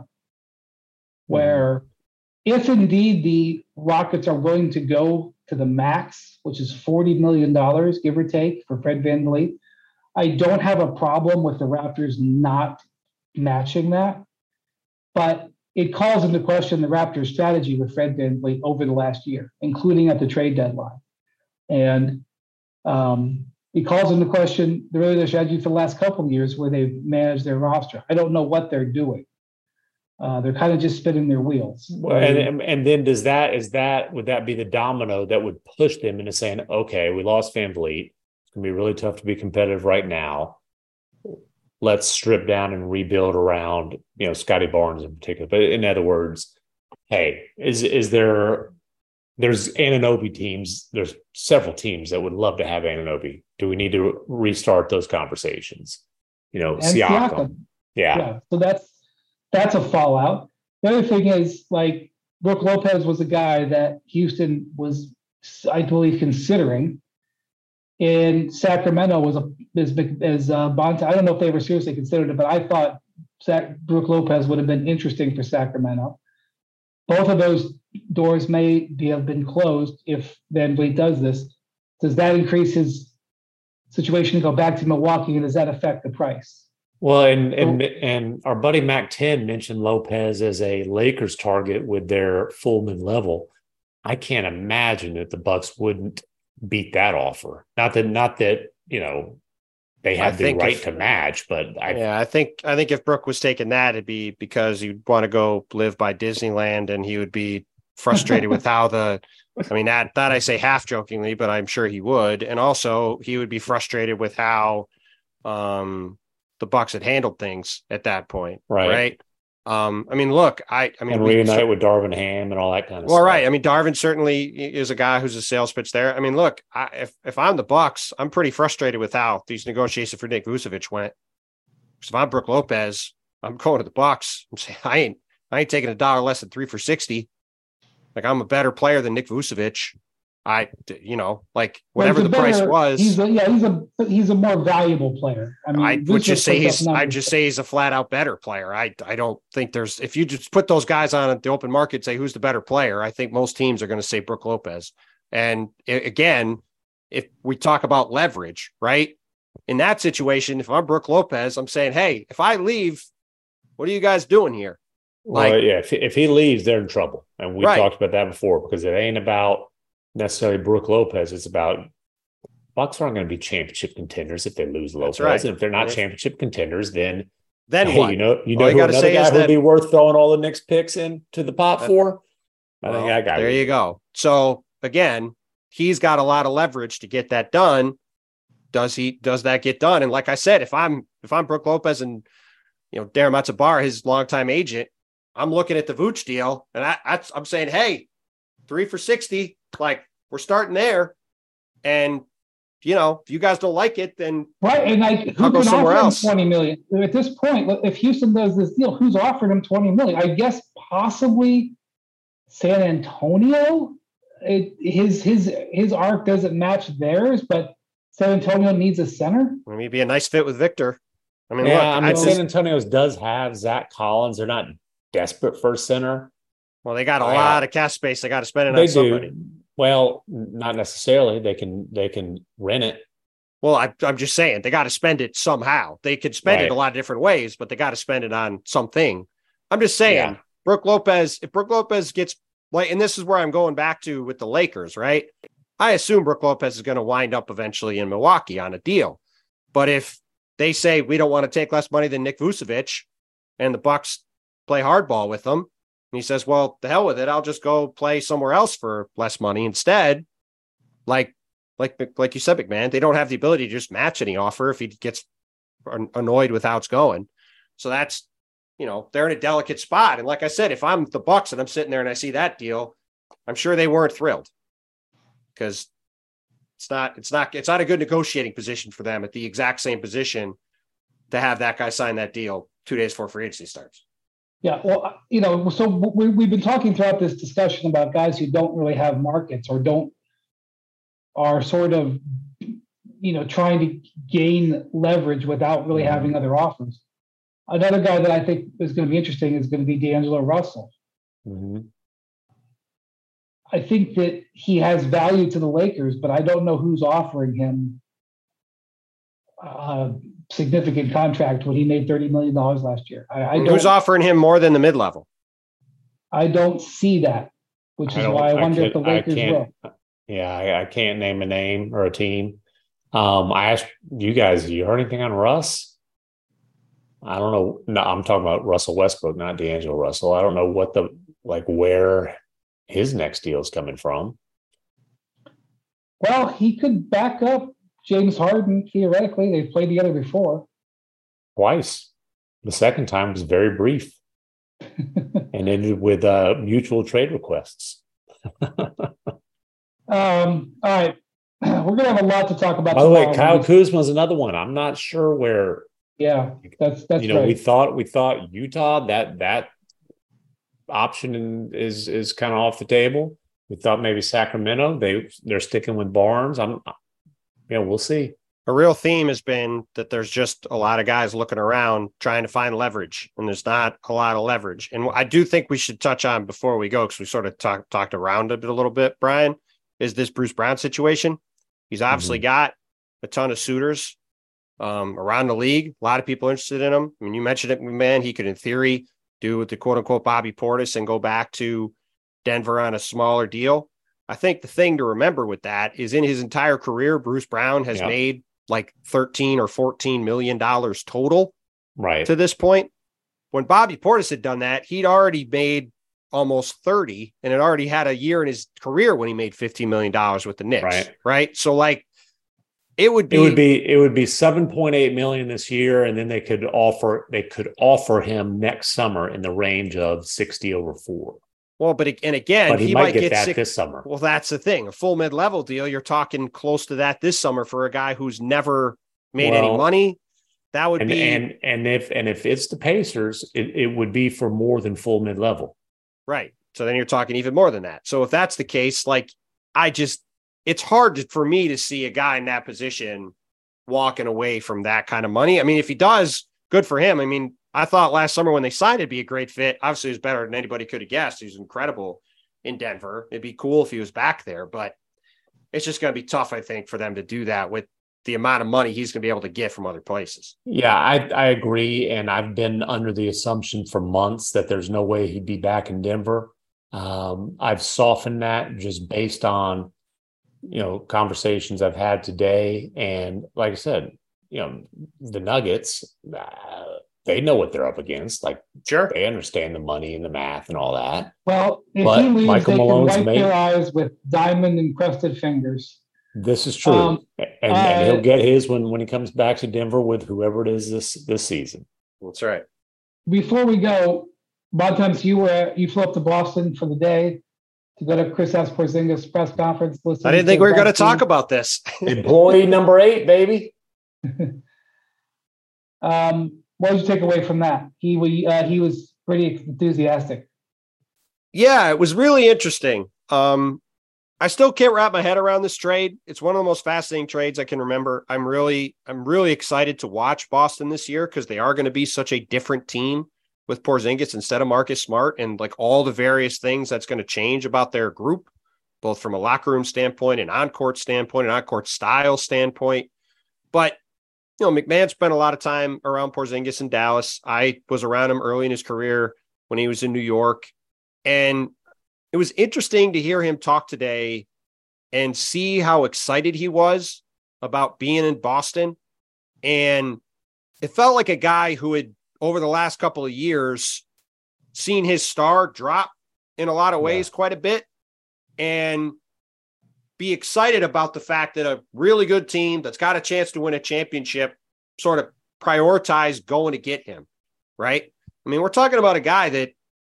where if indeed the Rockets are willing to go to the max, which is $40 million, give or take, for Fred VanVleet, I don't have a problem with the Raptors not matching that. But it calls into question the Raptors' strategy with Fred VanVleet over the last year, including at the trade deadline. And it calls into question their strategy for the last couple of years where they've managed their roster. I don't know what they're doing. They're kind of just spinning their wheels. Well, and then would that be the domino that would push them into saying, okay, we lost VanVleet. It's going to be really tough to be competitive right now. Let's strip down and rebuild around, Scotty Barnes in particular. But in other words, hey, there's Anunoby teams. There's several teams that would love to have Anunoby. Do we need to restart those conversations? Siakam. Yeah. So that's a fallout. The other thing is, like, Brook Lopez was a guy that Houston was, I believe, considering. In Sacramento was Bonta. I don't know if they ever seriously considered it, but I thought Brook Lopez would have been interesting for Sacramento. Both of those doors may have been closed if VanVleet does this. Does that increase his situation to go back to Milwaukee, and does that affect the price? Well, and our buddy Mac 10 mentioned Lopez as a Lakers target with their full mid-level. I can't imagine that the Bucks wouldn't beat that offer. Not that they have the right to match, but I think if Brook was taking that, it'd be because he'd want to go live by Disneyland, and he would be frustrated with how that I say half jokingly, but I'm sure he would, and also he would be frustrated with how the Bucks had handled things at that point, right? Reunite with Darvin Ham and all that kind of stuff. Well, right. I mean, Darvin certainly is a guy who's a sales pitch there. I mean, look, if I'm the Bucks, I'm pretty frustrated with how these negotiations for Nick Vucevic went. Because if I'm Brook Lopez, I'm going to the Bucks. I'm saying I ain't taking $1 less than 3 for $60. Like, I'm a better player than Nick Vucevic. Whatever the price was, he's a more valuable player. I mean, I'd just say he's a flat out better player. I don't think if you just put those guys on the open market and say who's the better player, I think most teams are going to say Brook Lopez. And again, if we talk about leverage, right? In that situation, if I'm Brook Lopez, I'm saying, hey, if I leave What are you guys doing here? Well, yeah, if he leaves, they're in trouble. And we talked about that before, because it ain't about necessarily Brook Lopez. It's about Bucks aren't going to be championship contenders if they lose Lopez. Right. And if they're not championship contenders, then hey, what? You know who another guy who'd be worth throwing all the Knicks picks into the pot for? I think that guy. There you go. So again, he's got a lot of leverage to get that done. Does that get done? And like I said, if I'm Brook Lopez and Darren Matsubar, his longtime agent, I'm looking at the Vooch deal, and I'm saying, hey, 3 for $60, like we're starting there, and if you guys don't like it, then right, and like who can offer him $20 million at this point? If Houston does this deal, who's offering him $20 million? I guess possibly San Antonio. His arc doesn't match theirs, but San Antonio needs a center. Maybe be a nice fit with Victor. I mean, San Antonio's does have Zach Collins. They're not desperate for a center. Well, they got a lot of cap space. They got to spend it on somebody. Well, not necessarily. They can rent it. Well, I'm just saying they got to spend it somehow. They could spend it a lot of different ways, but they got to spend it on something. I'm just saying, if Brook Lopez gets and this is where I'm going back to with the Lakers, right? I assume Brook Lopez is going to wind up eventually in Milwaukee on a deal. But if they say we don't want to take less money than Nick Vucevic, and the Bucks play hardball with him, and he says, well, the hell with it, I'll just go play somewhere else for less money instead. Like you said, McMahon, they don't have the ability to just match any offer if he gets annoyed with how it's going. So that's, they're in a delicate spot. And like I said, if I'm the Bucks and I'm sitting there and I see that deal, I'm sure they weren't thrilled, because it's not a good negotiating position for them at the exact same position to have that guy sign that deal 2 days before free agency starts. Yeah, well, so we've been talking throughout this discussion about guys who don't really have markets or are sort of, trying to gain leverage without really having other offers. Another guy that I think is going to be interesting is going to be D'Angelo Russell. Mm-hmm. I think that he has value to the Lakers, but I don't know who's offering him a significant contract when he made $30 million last year. Who's offering him more than the mid-level? I don't see that, which is why I wonder if the Lakers will. Yeah, I can't name a name or a team. I asked you guys, you heard anything on Russ? I don't know. No, I'm talking about Russell Westbrook, not D'Angelo Russell. I don't know where his next deal is coming from. Well, he could back up James Harden, theoretically. They've played together before. Twice. The second time was very brief and ended with mutual trade requests. All right. We're going to have a lot to talk about. By the way, Kyle Kuzma is another one. I'm not sure where. Yeah, that's right. We thought Utah, that option is kind of off the table. We thought maybe Sacramento. They're sticking with Barnes. We'll see. A real theme has been that there's just a lot of guys looking around trying to find leverage, and there's not a lot of leverage. And I do think we should touch on before we go, because we sort of talked around it a little bit, Brian, is this Bruce Brown situation. He's obviously got a ton of suitors around the league. A lot of people interested in him. I mean, you mentioned it, man. He could, in theory, do with the quote unquote Bobby Portis and go back to Denver on a smaller deal. I think the thing to remember with that is in his entire career, Bruce Brown has made like $13 or $14 million total to this point. When Bobby Portis had done that, he'd already made almost 30 and had already had a year in his career when he made $15 million with the Knicks. Right. So like it would be 7.8 million this year. And then they could offer him next summer in the range of 60 over 4. Well, but he might get that this summer. Well, that's the thing. A full mid-level deal, you're talking close to that this summer for a guy who's never made any money. That would be and if it's the Pacers, it would be for more than full mid-level. Right. So then you're talking even more than that. So if that's the case, like it's hard for me to see a guy in that position walking away from that kind of money. I mean, if he does, good for him. I mean, I thought last summer when they signed, it'd be a great fit. Obviously, it was better than anybody could have guessed. He was incredible in Denver. It'd be cool if he was back there, but it's just going to be tough, I think, for them to do that with the amount of money he's going to be able to get from other places. Yeah, I agree. And I've been under the assumption for months that there's no way he'd be back in Denver. I've softened that just based on, conversations I've had today. And like I said, the Nuggets, they know what they're up against. Like, sure, they understand the money and the math and all that. Well, if but he leaves, Michael they Malone's can wipe their eyes with diamond encrusted fingers. This is true, and he'll get his when he comes back to Denver with whoever it is this season. That's right. Before we go, a lot of times you flew up to Boston for the day to go to Kristaps Porzingis press conference. I didn't think we were going to talk about this. Employee number 8, baby. What did you take away from that? He was pretty enthusiastic. Yeah, it was really interesting. I still can't wrap my head around this trade. It's one of the most fascinating trades I can remember. I'm really excited to watch Boston this year because they are going to be such a different team with Porzingis instead of Marcus Smart, and like all the various things that's going to change about their group, both from a locker room standpoint and on-court standpoint and on-court style standpoint. But, McMahon spent a lot of time around Porzingis in Dallas. I was around him early in his career when he was in New York. And it was interesting to hear him talk today and see how excited he was about being in Boston. And it felt like a guy who had, over the last couple of years, seen his star drop in a lot of ways quite a bit and be excited about the fact that a really good team that's got a chance to win a championship sort of prioritized going to get him, right? I mean, we're talking about a guy that,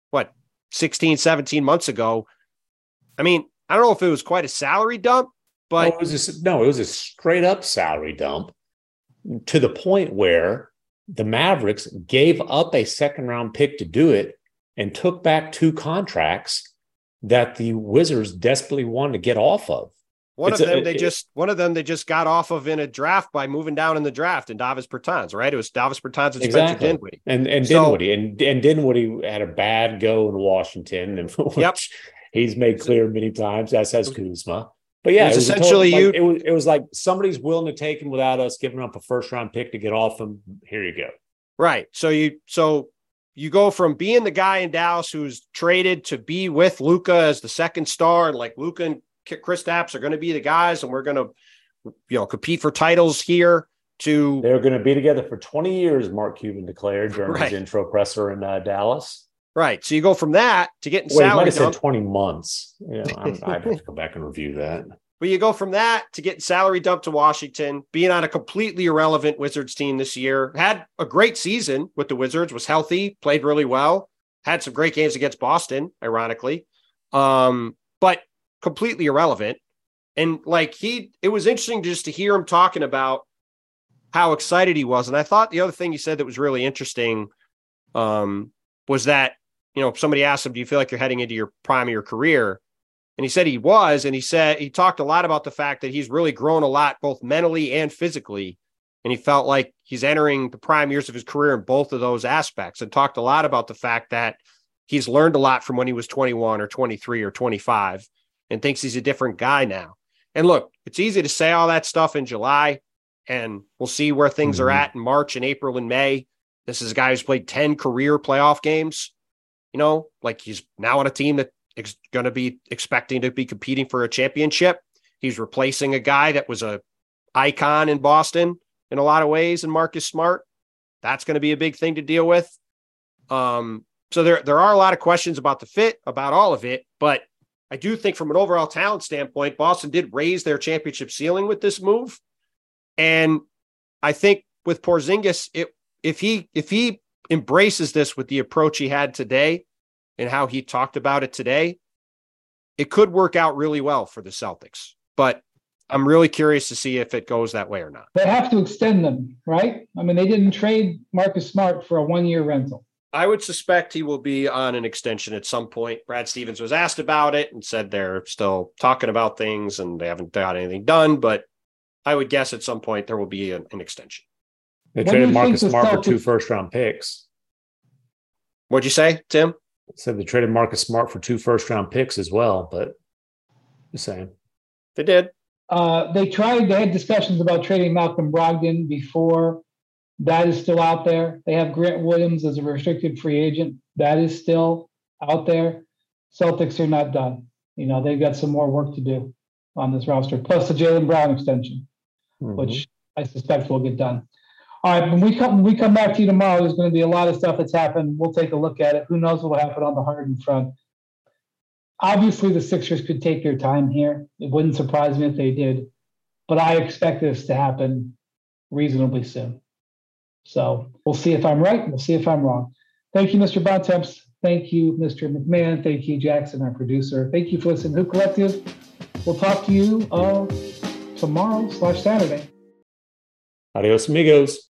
16, 17 months ago. I mean, I don't know if it was quite a salary dump, but it was a straight up salary dump to the point where the Mavericks gave up a second round pick to do it and took back 2 contracts that the Wizards desperately wanted to get off of. One of them they just got off of in a draft by moving down in the draft in Davis Bertans, right? It was Davis Bertans and Spencer Dinwiddie. And Dinwiddie. And Dinwiddie had a bad go in Washington, and which he's made clear many times, as has Kuzma. But yeah, it was essentially it was like somebody's willing to take him without us giving up a first round pick to get off him. Here you go. Right. So you go from being the guy in Dallas who's traded to be with Luka as the second star, and like Luka and Kristaps are going to be the guys, and we're going to, compete for titles here. They're going to be together for 20 years, Mark Cuban declared during his intro presser in Dallas. Right. So you go from that to getting salary. He might have said 20 months. I'd have to go back and review that. But you go from that to getting salary dumped to Washington, being on a completely irrelevant Wizards team this year. Had a great season with the Wizards, was healthy, played really well, had some great games against Boston, ironically. But completely irrelevant. And it was interesting just to hear him talking about how excited he was. And I thought the other thing he said that was really interesting was that, somebody asked him, do you feel like you're heading into your prime of your career? And he said he was, and he talked a lot about the fact that he's really grown a lot, both mentally and physically. And he felt like he's entering the prime years of his career in both of those aspects, and talked a lot about the fact that he's learned a lot from when he was 21 or 23 or 25 and thinks he's a different guy now. And look, it's easy to say all that stuff in July, and we'll see where things are at in March and April and May. This is a guy who's played 10 career playoff games. He's now on a team that is going to be expecting to be competing for a championship. He's replacing a guy that was a icon in Boston in a lot of ways, in Marcus Smart. That's going to be a big thing to deal with. So there are a lot of questions about the fit, about all of it, but I do think from an overall talent standpoint, Boston did raise their championship ceiling with this move. And I think with Porzingis, if he embraces this with the approach he had today and how he talked about it today, it could work out really well for the Celtics. But I'm really curious to see if it goes that way or not. They have to extend them, right? I mean, they didn't trade Marcus Smart for a 1-year rental. I would suspect he will be on an extension at some point. Brad Stevens was asked about it and said they're still talking about things and they haven't got anything done, but I would guess at some point there will be an extension. They traded Marcus Smart for 2 first-round picks. What'd you say, Tim? I said they traded Marcus Smart for 2 first-round picks as well, but the same. They did. They had discussions about trading Malcolm Brogdon before. That is still out there. They have Grant Williams as a restricted free agent. That is still out there. Celtics are not done. They've got some more work to do on this roster, plus the Jaylen Brown extension, which I suspect will get done. All right, when we come back to you tomorrow, there's going to be a lot of stuff that's happened. We'll take a look at it. Who knows what will happen on the Harden front? Obviously, the Sixers could take their time here. It wouldn't surprise me if they did, but I expect this to happen reasonably soon. So we'll see if I'm right. We'll see if I'm wrong. Thank you, Mr. Bontemps. Thank you, Mr. McMahon. Thank you, Jackson, our producer. Thank you for listening to Hoop Collective. We'll talk to you tomorrow/Saturday. Adios, amigos.